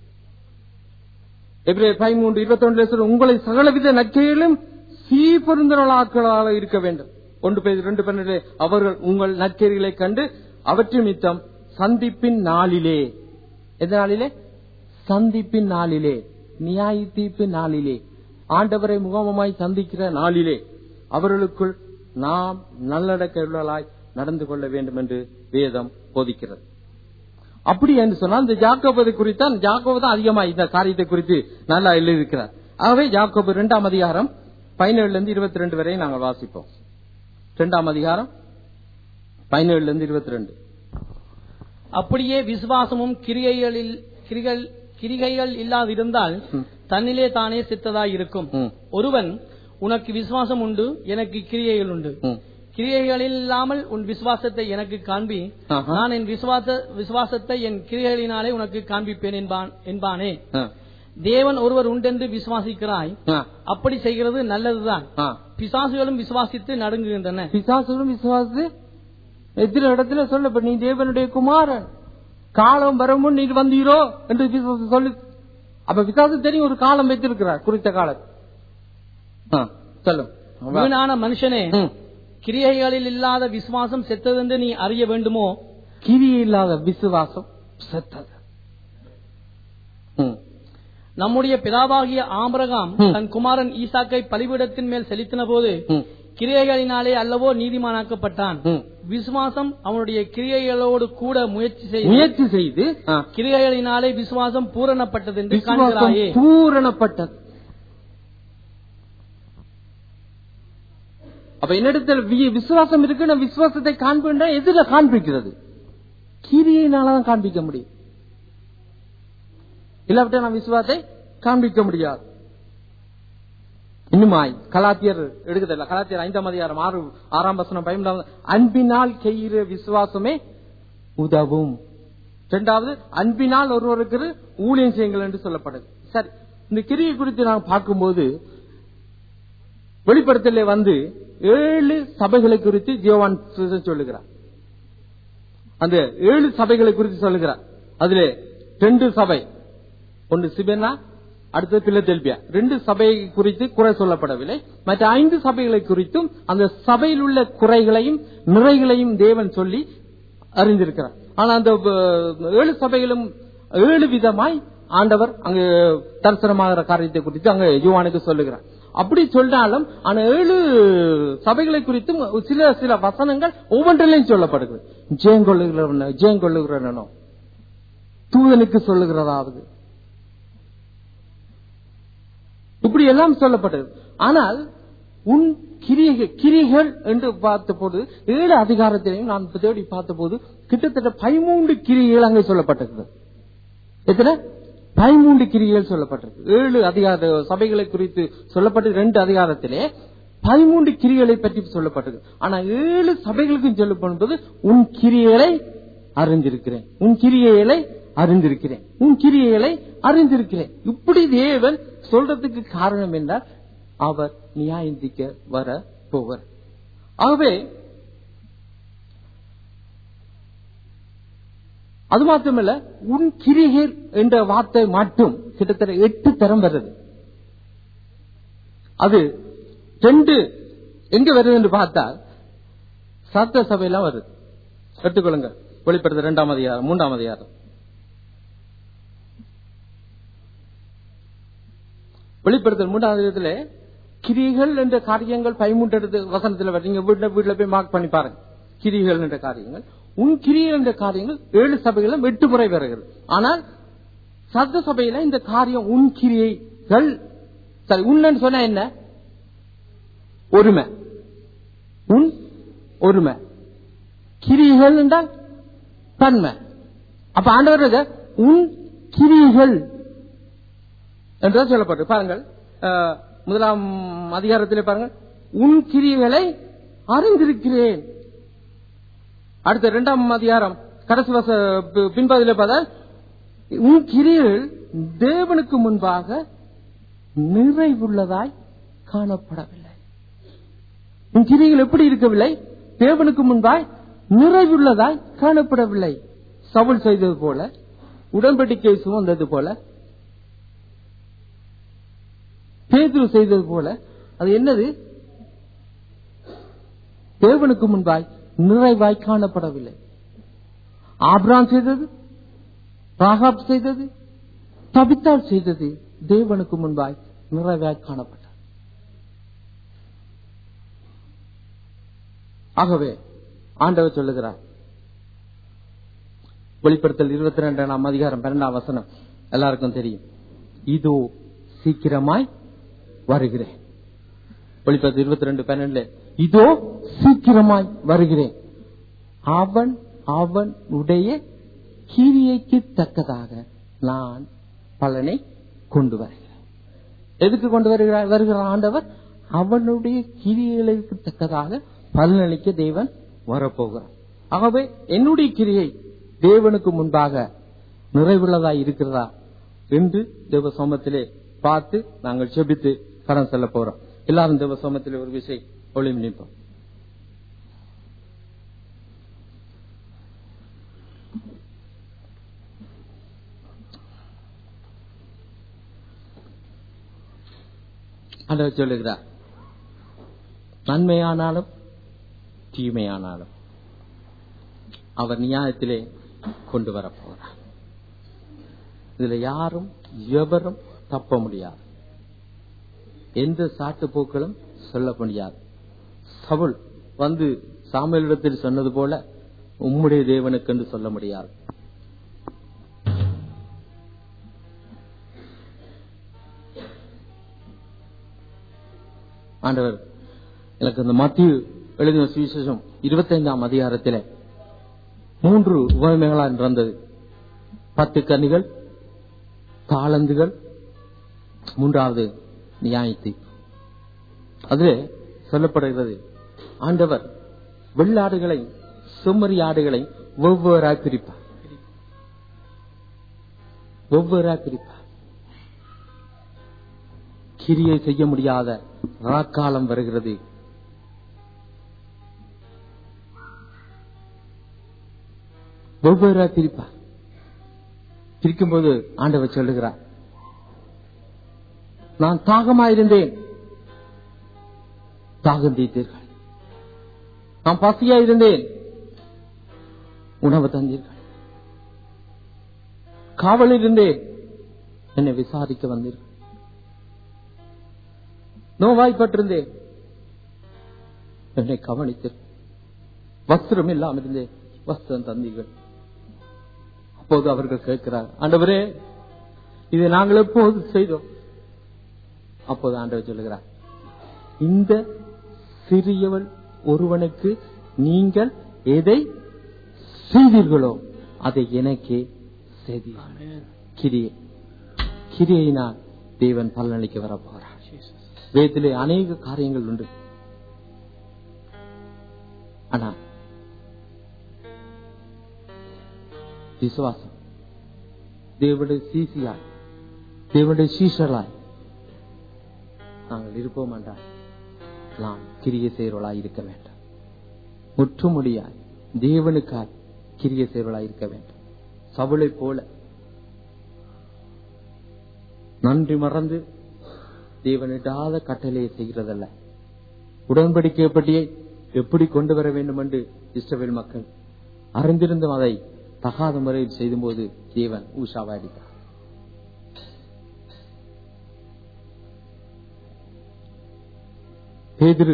எபிரேயர் 13:21 உங்களை சகலவித நற்கிரிகளும் சீர்பொருந்தலாக்களாக இருக்க வேண்டும். 1 பேதுரு 2:12 அவர்கள் உங்கள் நற்கிரிகளை கண்டு அவற்றின் நிமித்தம் சந்திப்பின் நாளிலே, எந்த நாளிலே? சந்திப்பின் நாளிலே, நியாய தீர்ப்பின் நாளிலே, ஆண்டவரை முகமாய் சந்திக்கிற நாளிலே அவர்களுக்குள் நாம் நல்லடக்கலாய் நடந்து கொள்ள வேண்டும் என்று வேதம் போதிக்கிறது. அப்படி என்று சொன்னால் இந்த யாக்கோபை குறித்தான், யாக்கோபு தான் அதிகமா இந்த காரியத்தை குறித்து நல்லா எழுதியிருக்கிறார். ஆகவே யாக்கோபு 2 அதிகாரம் 17-22 வரை நாங்கள் வாசிப்போம். 2 அதிகாரம் 17-22. அப்படியே விசுவாசமும் கிரிகைகள் இல்லாதிருந்தால் தன்னிலே தானே சித்ததாய் இருக்கும். ஒருவன் உனக்கு விசுவாசம் உண்டு, எனக்கு கிரியைகள் உண்டு, கிரியைகளில் இல்லாமல் உன் விசுவாசத்தை எனக்கு காண்பி, நான் என் விசுவாசத்தை என் கிரியைகளினாலே உனக்கு காண்பிப்பேன் என்பானே. தேவன் ஒருவர் உண்டென்று விசுவாசிக்கிறாய், அப்படி செய்கிறது நல்லதுதான். பிசாசுகளும் விசுவாசித்து நடுங்குகின்றன. பிசாசுகளும் விசுவாசித்து எத்தனை இடத்துல சொல்ல, நீ தேவனுடைய குமாரன், காலம் வரும் முன் நீர் வந்தீரோ என்று சொல்லு. அப்ப விசுவாசம் தெரியும், ஒரு காலம் வைத்திருக்கிறார், குறித்த காலம். சொல்லும் வீணான மனுஷனே, கிரியைகளில் இல்லாத விசுவாசம் செத்ததென்று நீ அறிய வேண்டுமோ? கிரியை இல்லாத விசுவாசம் செத்தது. நம்முடைய பிதாவாகிய ஆபிரகாம் தன் குமாரன் ஈசாக்கை பலிபீடத்தின் மேல் செலுத்தின போது கிரியைகளினாலே அல்லவோ நீதிமானாக்கப்பட்டான். விசுவாசம் அவனுடைய கிரியைகளோடு கூட முயற்சி செய்து கிரியைகளினாலே விசுவாசம் பூரணப்பட்டது என்று காண்கிறாயே. பூரணப்பட்டது. அப்ப என்னிடத்தில் விசுவாசம் இருக்கு, நான் விசுவாசத்தை காண்பிக்கின்ற எதுல காண்பிக்கிறது? கிரியையினாலதான் காண்பிக்க முடியும், இல்லாவிட்ட நான் விசுவாசத்தை காண்பிக்க முடியாது. இன்னுமாய் கலாத்தியர் எடுக்கல, கலாத்தியர் 5ஆம் அதிகாரம் 6ஆம் வசனம் 15 அன்பினால் செய்கிற விசுவாசமே உதவும். இரண்டாவது அன்பினால் ஒருவருக்கு ஊழியம் செய்யுங்கள் என்று சொல்லப்படுது. சரி, இந்த கிரியை குறித்து நாம் பார்க்கும்போது வெளிப்படுத்தலே 7 சபைகளை குறித்து யோவான் சொல்லுகிறார். அந்த 7 சபைகளை குறித்து சொல்லுகிறார். அதுல 2 சபை, ஒன்று சிபெனா, அடுத்தது பிலதெல்பியா. 2 சபை குறித்து குறை சொல்லப்படவில்லை. மற்ற 5 சபைகளை குறித்தும் அந்த சபையில் உள்ள குறைகளையும் நிறைகளையும் தேவன் சொல்லி அறிந்திருக்கிறார். ஆனா அந்த 7 சபைகளும் 7 விதமாய் ஆண்டவர் அங்கு தரிசனமாகிற காரியத்தை குறித்து அங்க யோவானுக்கு சொல்லுகிறார். அப்படி சொன்னாலும் ஆனா 7 சபைகளை குறித்தும் சில வசனங்கள் ஒவ்வொன்றிலையும் சொல்லப்படுகிறது. ஜெயங்கொள்ளுகிறனோ, தூதனுக்கு சொல்லுகிறதாவது, இப்படி எல்லாம் சொல்லப்பட்டது. ஆனால் உன் கிரியைகள் என்று பார்த்தபோது 7 அதிகாரத்திலையும் நான் தேடி பார்த்தபோது கிட்டத்தட்ட 13 கிரியைகள் அங்கே சொல்லப்பட்டிருக்கிறது. எத்தனை? 13 கிரியைகள் சொல்லப்பட்டிருக்கு. 7 அதிகார சபைகளை குறித்து சொல்லப்பட்ட 2 அதிகாரத்திலே 13 கிரியைகளை பற்றி சொல்லப்பட்டது. ஆனா 7 சபைகளுக்கும் சொல்லப்படும்போது உன் கிரியைகளை அறிந்திருக்கிறேன், உன் கிரியைகளை அறிந்திருக்கிறேன், உன் கிரியைகளை அறிந்திருக்கிறேன். இப்படி தேவன் சொல்றதுக்கு காரணம் என்றால் அவர் நியாயந்திக்க வர போவர். ஆகவே அது மாத்திரமல்ல, உன் கிரியைகள் என்ற வார்த்தை மட்டும் கிட்டத்தட்ட 8 தரம் வருது. அது 2 எங்க வருது என்று பார்த்தால் சத்த சபையெல்லாம் வருது. எடுத்துக்கொள்ளுங்க, வெளிப்படுத்த 2ஆம் அதிகாரம் 3ஆம் அதிகாரம். வெளிப்படுத்தல் 3ஆம் அதிகாரத்திலே கிரிகள் என்ற காரியங்கள் 13 வசனத்தில் வரீங்க. வீட்டுல போய் மார்க் பண்ணி பாருங்க. கிரிகள் என்ற காரியங்கள், உன் கிரிகள் என்ற காரியங்கள் 7 சபைகளும் 8 முறை வருகிறது. ஆனால் சத்த சபையில இந்த காரியம் உன் கிரியைகள், சரி, உன்னு சொன்ன என்ன? ஒருமை. உன் ஒருமை. கிரிகள் என்றால் தன்மை. அப்ப ஆண்டவர் உன் கிரிகள் என்று சொல்லப்பட்டு பாருங்கள். 1ஆம் அதிகாரத்திலே பாருங்கள், உன் கிரியைகளை அறிந்திருக்கிறேன். அடுத்த 2ஆம் அதிகாரம் கடைசி பின்பதிலே பார்த்தால் உன் கிரியைகள் தேவனுக்கு முன்பாக நிறைவுள்ளதாய் காணப்படவில்லை. உன் கிரியைகள் எப்படி இருக்கவில்லை? தேவனுக்கு முன்பாய் நிறைவுள்ளதாய் காணப்படவில்லை. சவுல் செய்தது போல, உடன்படிக்கை சுமந்தது போல, பேதுரு செய்தது போல. அது என்னது? தேவனுக்கு முன்பாய் நிறைவாய் காணப்படவில்லை. ஆபிரகாம் செய்தது, ராகாப் செய்தது, தபித்தாள் செய்தது தேவனுக்கு முன்பாய் நிறைவாய் காணப்பட்டது. ஆகவே ஆண்டவர் சொல்லுகிறார், வெளிப்படுத்தல் 22ஆம் அதிகாரம் 12ஆம் வசனம் எல்லாருக்கும் தெரியும். இதோ சீக்கிரமாய் வருகிறேன். வெளிப்படுத்தல் 22:12 இதோ சீக்கிரமாய் வருகிறேன், அவன் அவனுடைய கிரியைக்கு தக்கதாக நான் பலனை கொண்டு வருகிறேன். எதுக்கு கொண்டு வருகிற ஆண்டவர்? அவனுடைய கிரியைகளுக்கு தக்கதாக பலனளிக்க தேவன் வரப்போகிறார். ஆகவே என்னுடைய கிரியை தேவனுக்கு முன்பாக நிறைவுள்ளதாய் இருக்கிறதா என்று தேவ சமூகத்திலே பார்த்து நாங்கள் செபித்து கடன் செல்ல போறோம். எல்லாரும் தேவ சமூகத்திலே ஒரு விஷயம் ஒளி நிற்போம். ஆண்டவர் சொல்லுகிறார், நன்மையானாலும் தீமையானாலும் அவர் நியாயத்திலே கொண்டு வரப்போகிறார். இதுல யாரும் எவரும் தப்ப முடியாது. எந்த சாட்டு போக்களும் சொல்ல முடியாது. சவுல் வந்து சாமுவேலிடத்தில் சொன்னது போல உம்முடைய தேவனுக்கு என்று சொல்ல முடியாது. ஆண்டவர் எனக்கு இந்த மத்திய எழுதின சுவிசேஷம் 25ஆம் அதிகாரத்திலே 3 உவமைகளால் நடந்தது. 10 கனிகள், தாளந்துகள், 3வது நியாயத்தீர்ப்பு. அது சொல்லப்படுகிறது, ஆண்டவர் வெள்ளாடுகளை செம்மறி ஆடுகளை ஒவ்வொருவராய் பிரிப்பார். கிரியை செய்ய முடியாத ராக்காலம் வருகிறது. ஒவ்வொருவராய் பிரிப்பார். பிரிக்கும் போது ஆண்டவர் சொல்லுகிறார், நான் தாகமாயிருந்தேன், தாகம் தீர்த்தீர்கள். நான் பசியாயிருந்தேன், உணவு தந்தீர்கள். காவலில் இருந்தேன், என்னை விசாரிக்க வந்தீர்கள். நோவாய்ப்பட்டிருந்தேன், என்னை கவனித்தீர்கள். வஸ்திரம் இல்லாமல் இருந்தேன், வஸ்திரம் தந்தீர்கள். அப்போது அவர்கள் கேட்கிறார், ஆண்டவரே இதை நாங்கள் எப்போது செய்தோம்? அப்போது ஆண்டவர் சொல்லுகிறார், இந்த சிறியவள் ஒருவனுக்கு நீங்கள் எதை செய்தீர்களோ அதை எனக்கே செய்தீர்கள். கிரியையினால் தேவன் பலனளிக்க வரப்போகிறார். வேதத்திலே அநேக காரியங்கள் உண்டு. ஆனா விசுவாசம் தேவனுடைய சீசியாய், தேவனுடைய சீஷர்களாய் நாங்கள் இருப்போம் என்றால் நாம் கிரியை செய்வர்களாய் இருக்க வேண்டும். முற்றுமுடியாய் தேவனுக்காய் கிரியை செய்வர்களாய் இருக்க வேண்டும். சவுலை போல நன்றி மறந்து தேவனிடாத கட்டளையை செய்கிறதல்ல, உடன்படிக்கைப்பட்டியை எப்படி கொண்டு வர வேண்டும் என்று இஸ்ரவேல் மக்கள் அறிந்திருந்தும் அதை தகாத முறையில் செய்யும் போது தேவன் ஊஷாவை அடித்தார். பேதுரு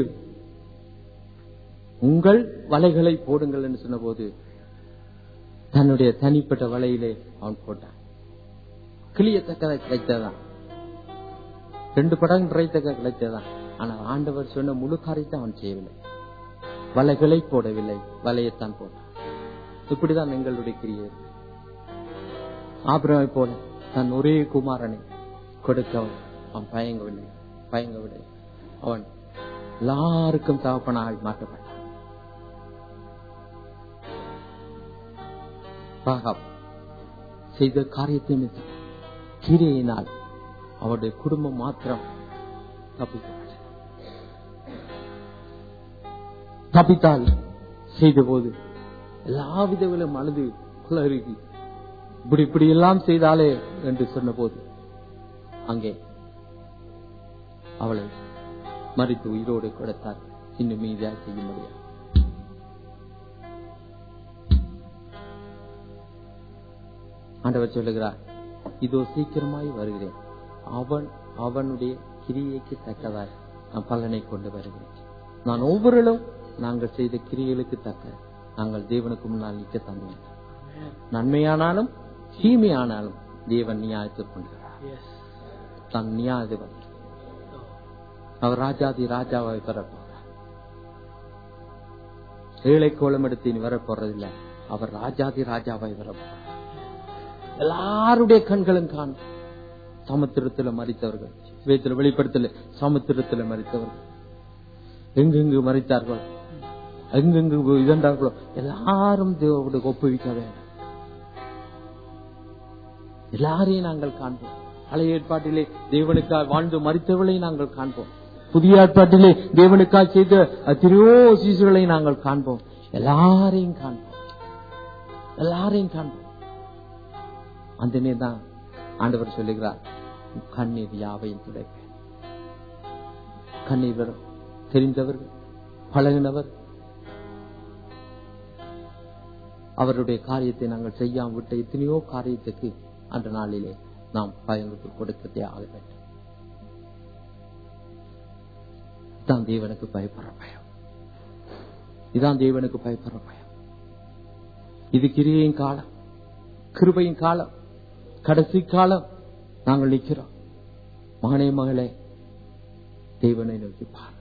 உங்கள் வலைகளை போடுங்கள் என்று சொன்ன போது தன்னுடைய தனிப்பட்ட வலையிலே அவன் போட்டான். கிளியத்தக்கதை கிடைத்ததான், 2 படம் கிடைத்தக்க கிடைத்ததான். ஆனால் ஆண்டவர் சொன்ன முழு காரியத்தை அவன் செய்யவில்லை. வலைகளை போடவில்லை, வலையைத்தான் போட்டான். இப்படிதான் எங்களுடைய கிரியை. ஆபிரகாமை போல தன் ஒரே குமாரனை கொடுக்க அவன் பயங்கவில்லை. அவன் எல்லாருக்கும் தகப்பனாய் மாற்றப்பட்டான். ராகாப் செய்த காரியத்தை கிரியினால் அவருடைய குடும்பம் மாத்திரம் தப்பித்தால் செய்த போது எல்லா விதவிலும் அழுது குளறுகி இப்படி எல்லாம் செய்தாலே என்று சொன்ன போது அங்கே அவளை மறித்து உயிரோடு கொடுத்தார். இன்னும் மீதியாக செய்ய முடியாது. ஆண்டவர் சொல்லுகிறார், இதோ சீக்கிரமாய் வருகிறேன், அவனுடைய கிரியைக்கு தக்கதாய் நான் பலனை கொண்டு வருகிறேன். நான் ஒவ்வொருளும் நாங்கள் செய்த கிரியைகளுக்கு தக்க நாங்கள் தேவனுக்கு முன்னால் நிற்க தந்தோம். நன்மையானாலும் தீமையானாலும் தேவன் நியாயத்தை கொண்டார். தன் நியாயத்தை அவர் ராஜாதி ராஜாவை பெறப்போறார். ஏழை கோலம் எடுத்து வரப்போறதில்லை, அவர் ராஜாதி ராஜாவை வரப்போறார். எல்லாருடைய கண்களும் காணும். சமுத்திரத்தில் மறித்தவர்கள், வேதத்தில் வெளிப்படுத்தல சமுத்திரத்தில் மறித்தவர்கள், எங்கெங்கு மறித்தார்களோ எங்கெங்கு இதென்றார்களோ எல்லாரும் தேவனுடைய ஒப்புவிக்க வேண்டும். எல்லாரையும் நாங்கள் காண்போம். பழைய ஏற்பாட்டிலே தேவனுக்காக வாழ்ந்து மறித்தவர்களை நாங்கள் காண்போம். புதிய ஏற்பாட்டிலே தேவனுக்காக செய்த எத்தனையோ சீசுகளை நாங்கள் காண்போம். எல்லாரையும் காண்போம். அந்த நேரம் ஆண்டவர் சொல்லுகிறார், கண்ணீர் யாவையும் துடைப்பேன். கண்ணீர் வரும். தெரிந்தவர்கள், பழகினவர், அவருடைய காரியத்தை நாங்கள் செய்யாமல் விட்ட எத்தனையோ காரியத்துக்கு அந்த நாளிலே நாம் பயனுக்கு கொடுக்கத்தே ஆக வேண்டும். இதுதான் தேவனுக்கு பயப்படுற பயம். இதுதான் தேவனுக்கு பயப்படுற பயம். இது கிரியின் காலம், கிருபையின் காலம், கடைசி காலம். நாங்கள் நிற்கிறோம். மகனே மகளே, தேவனை நோக்கி பார்.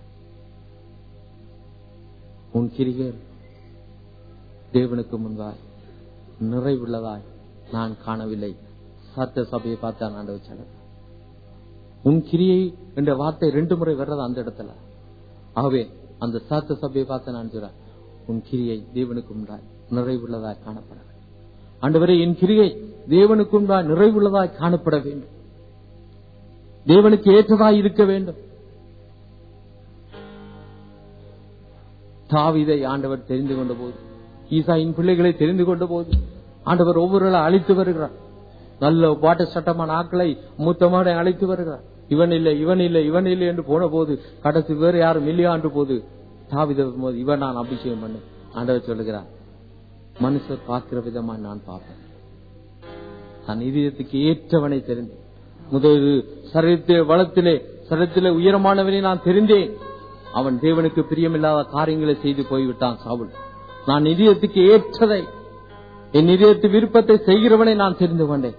உன் கிரிகள் தேவனுக்கு முன்பாய் நிறைவுள்ளதாய் நான் காணவில்லை. சத்த சபையை பார்த்தா நான் உன் கிரியை என்ற வார்த்தை 2 முறை வர்றது அந்த இடத்துல. ஆகவே அந்த சாத்த சபையை பார்த்து நான் சொல்றேன், உன் கிரியை தேவனுக்கு உண்டாய் நிறைவுள்ளதாய் காணப்பட வேண்டும். ஆண்டவரே, என் கிரியை தேவனுக்கு உண்டாய் நிறைவுள்ளதாய் காணப்பட வேண்டும், தேவனுக்கு ஏற்றதாய் இருக்க வேண்டும். தாவீதை ஆண்டவர் தெரிந்து கொண்ட போது, ஈசாயின் பிள்ளைகளை தெரிந்து கொண்ட போது, ஆண்டவர் ஒவ்வொருவரை அழைத்து வருகிறார். நல்ல பாட்ட சட்டமான ஆக்களை மூத்தமான அழைத்து வருகிறார். இவன் இல்லை, இவன் இல்லை, இவன் இல்லை என்று போன போது கடைசி வேறு யாரும் இல்லையாண்டு போது தாவீதை போது இவன் நான் அபிஷேகம் பண்ண ஆண்டவர் சொல்லுகிறார், மனுஷர் பார்க்கிற விதமா நான் பார்ப்பேன். தன் இதயத்துக்கு ஏற்றவனை தெரிந்து முதல் சரீரத்திலே உயரமானவனை நான் தெரிந்தேன். அவன் தேவனுக்கு பிரியமில்லாத காரியங்களை செய்து போய்விட்டான் சாவுல். நான் இதயத்துக்கு ஏற்றதை, என் இதயத்து விருப்பத்தை செய்கிறவனை நான் தெரிந்து கொண்டேன்.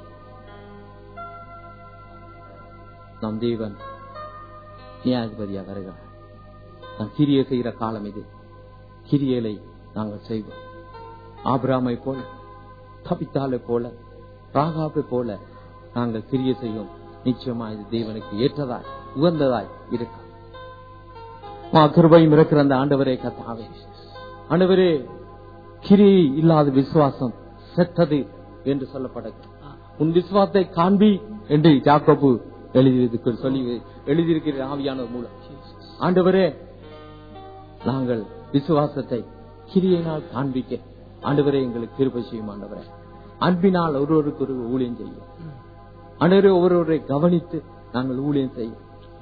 நம் தேவன் நியாயாதிபதியா வருகிறார். நாம் கிரியை செய்கிற காலம் இது. கிரியைகளை நாங்கள் செய்வோம். ஆபிரகாமை போல, தபித்தாலை போல, ராகாபை போல நாங்கள் கிரியை செய்வோம். நிச்சயமா இது தேவனுக்கு ஏற்றதாய் உகந்ததாய் இருக்கும். கிருபையும் இருக்கிற அந்த ஆண்டவரே கர்த்தாவே, ஆண்டவரே, கிரியை இல்லாத விசுவாசம் செத்தது என்று சொல்லப்பட்டது. உன் விசுவாசத்தை காண்பி என்று யாக்கோபு எழுதியிருக்கிற ஆவியானவர் மூலம் ஆண்டவரே, நாங்கள் விசுவாசத்தை கிரியையினால் காண்பிக்க ஆண்டவரே எங்களுக்கு கிருபை செய்யும். ஆண்டவரே, அன்பினால் ஒருவருக்கு ஒரு ஊழியம் செய்யும். ஆண்டவரே, ஒவ்வொருவரை கவனித்து நாங்கள் ஊழியம் செய்யும்.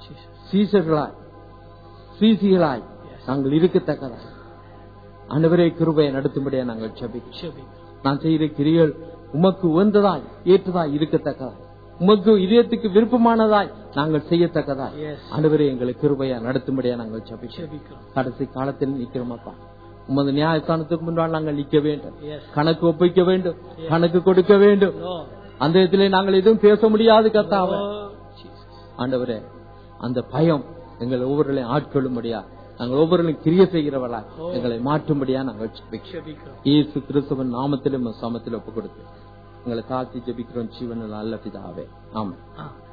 சீசிகளாய் நாங்கள் இருக்கத்தக்கதாய் ஆண்டவரே கிருபையை நடத்தும்படியா நாங்கள் ஜெபிக்கிறோம். நான் செய்கிற கிரியைகள் உமக்கு உகந்ததாய் ஏற்றதாய் இருக்கத்தக்கதாய், உமக்கு இதயத்துக்கு விருப்பமானதாய் நாங்கள் செய்யத்தக்கதாய் ஆண்டவரே எங்களுக்கு கிருபையா நடத்தும்படியா நாங்கள் ஜெபிக்கிறோம். கடைசி காலத்தில் நிக்கிறோமப்பா, உமது நியாயஸ்தானத்துக்கு முன்னால் நாங்கள் நிற்க வேண்டும், கணக்கு ஒப்பிக்க வேண்டும், கணக்கு கொடுக்க வேண்டும். அந்த இடத்திலே நாங்கள் எதுவும் பேச முடியாது கர்த்தாவே. ஆண்டவரே, அந்த பயம் எங்கள் ஒவ்வொருவரையும் ஆட்கொள்ளும்படியா, நாங்கள் ஒவ்வொருவரையும் கிரியை செய்கிறவர்களா எங்களை மாற்றும்படியா நாங்கள் ஜெபிக்கிறோம். இயேசு கிறிஸ்துவின் நாமத்திலும் சமத்தில் ஒப்புக் கொடுத்து எங்களை தாழ்த்தி ஜெபிக்கிறோம். ஜீவனில் நல்ல பிதாவே, ஆமென்.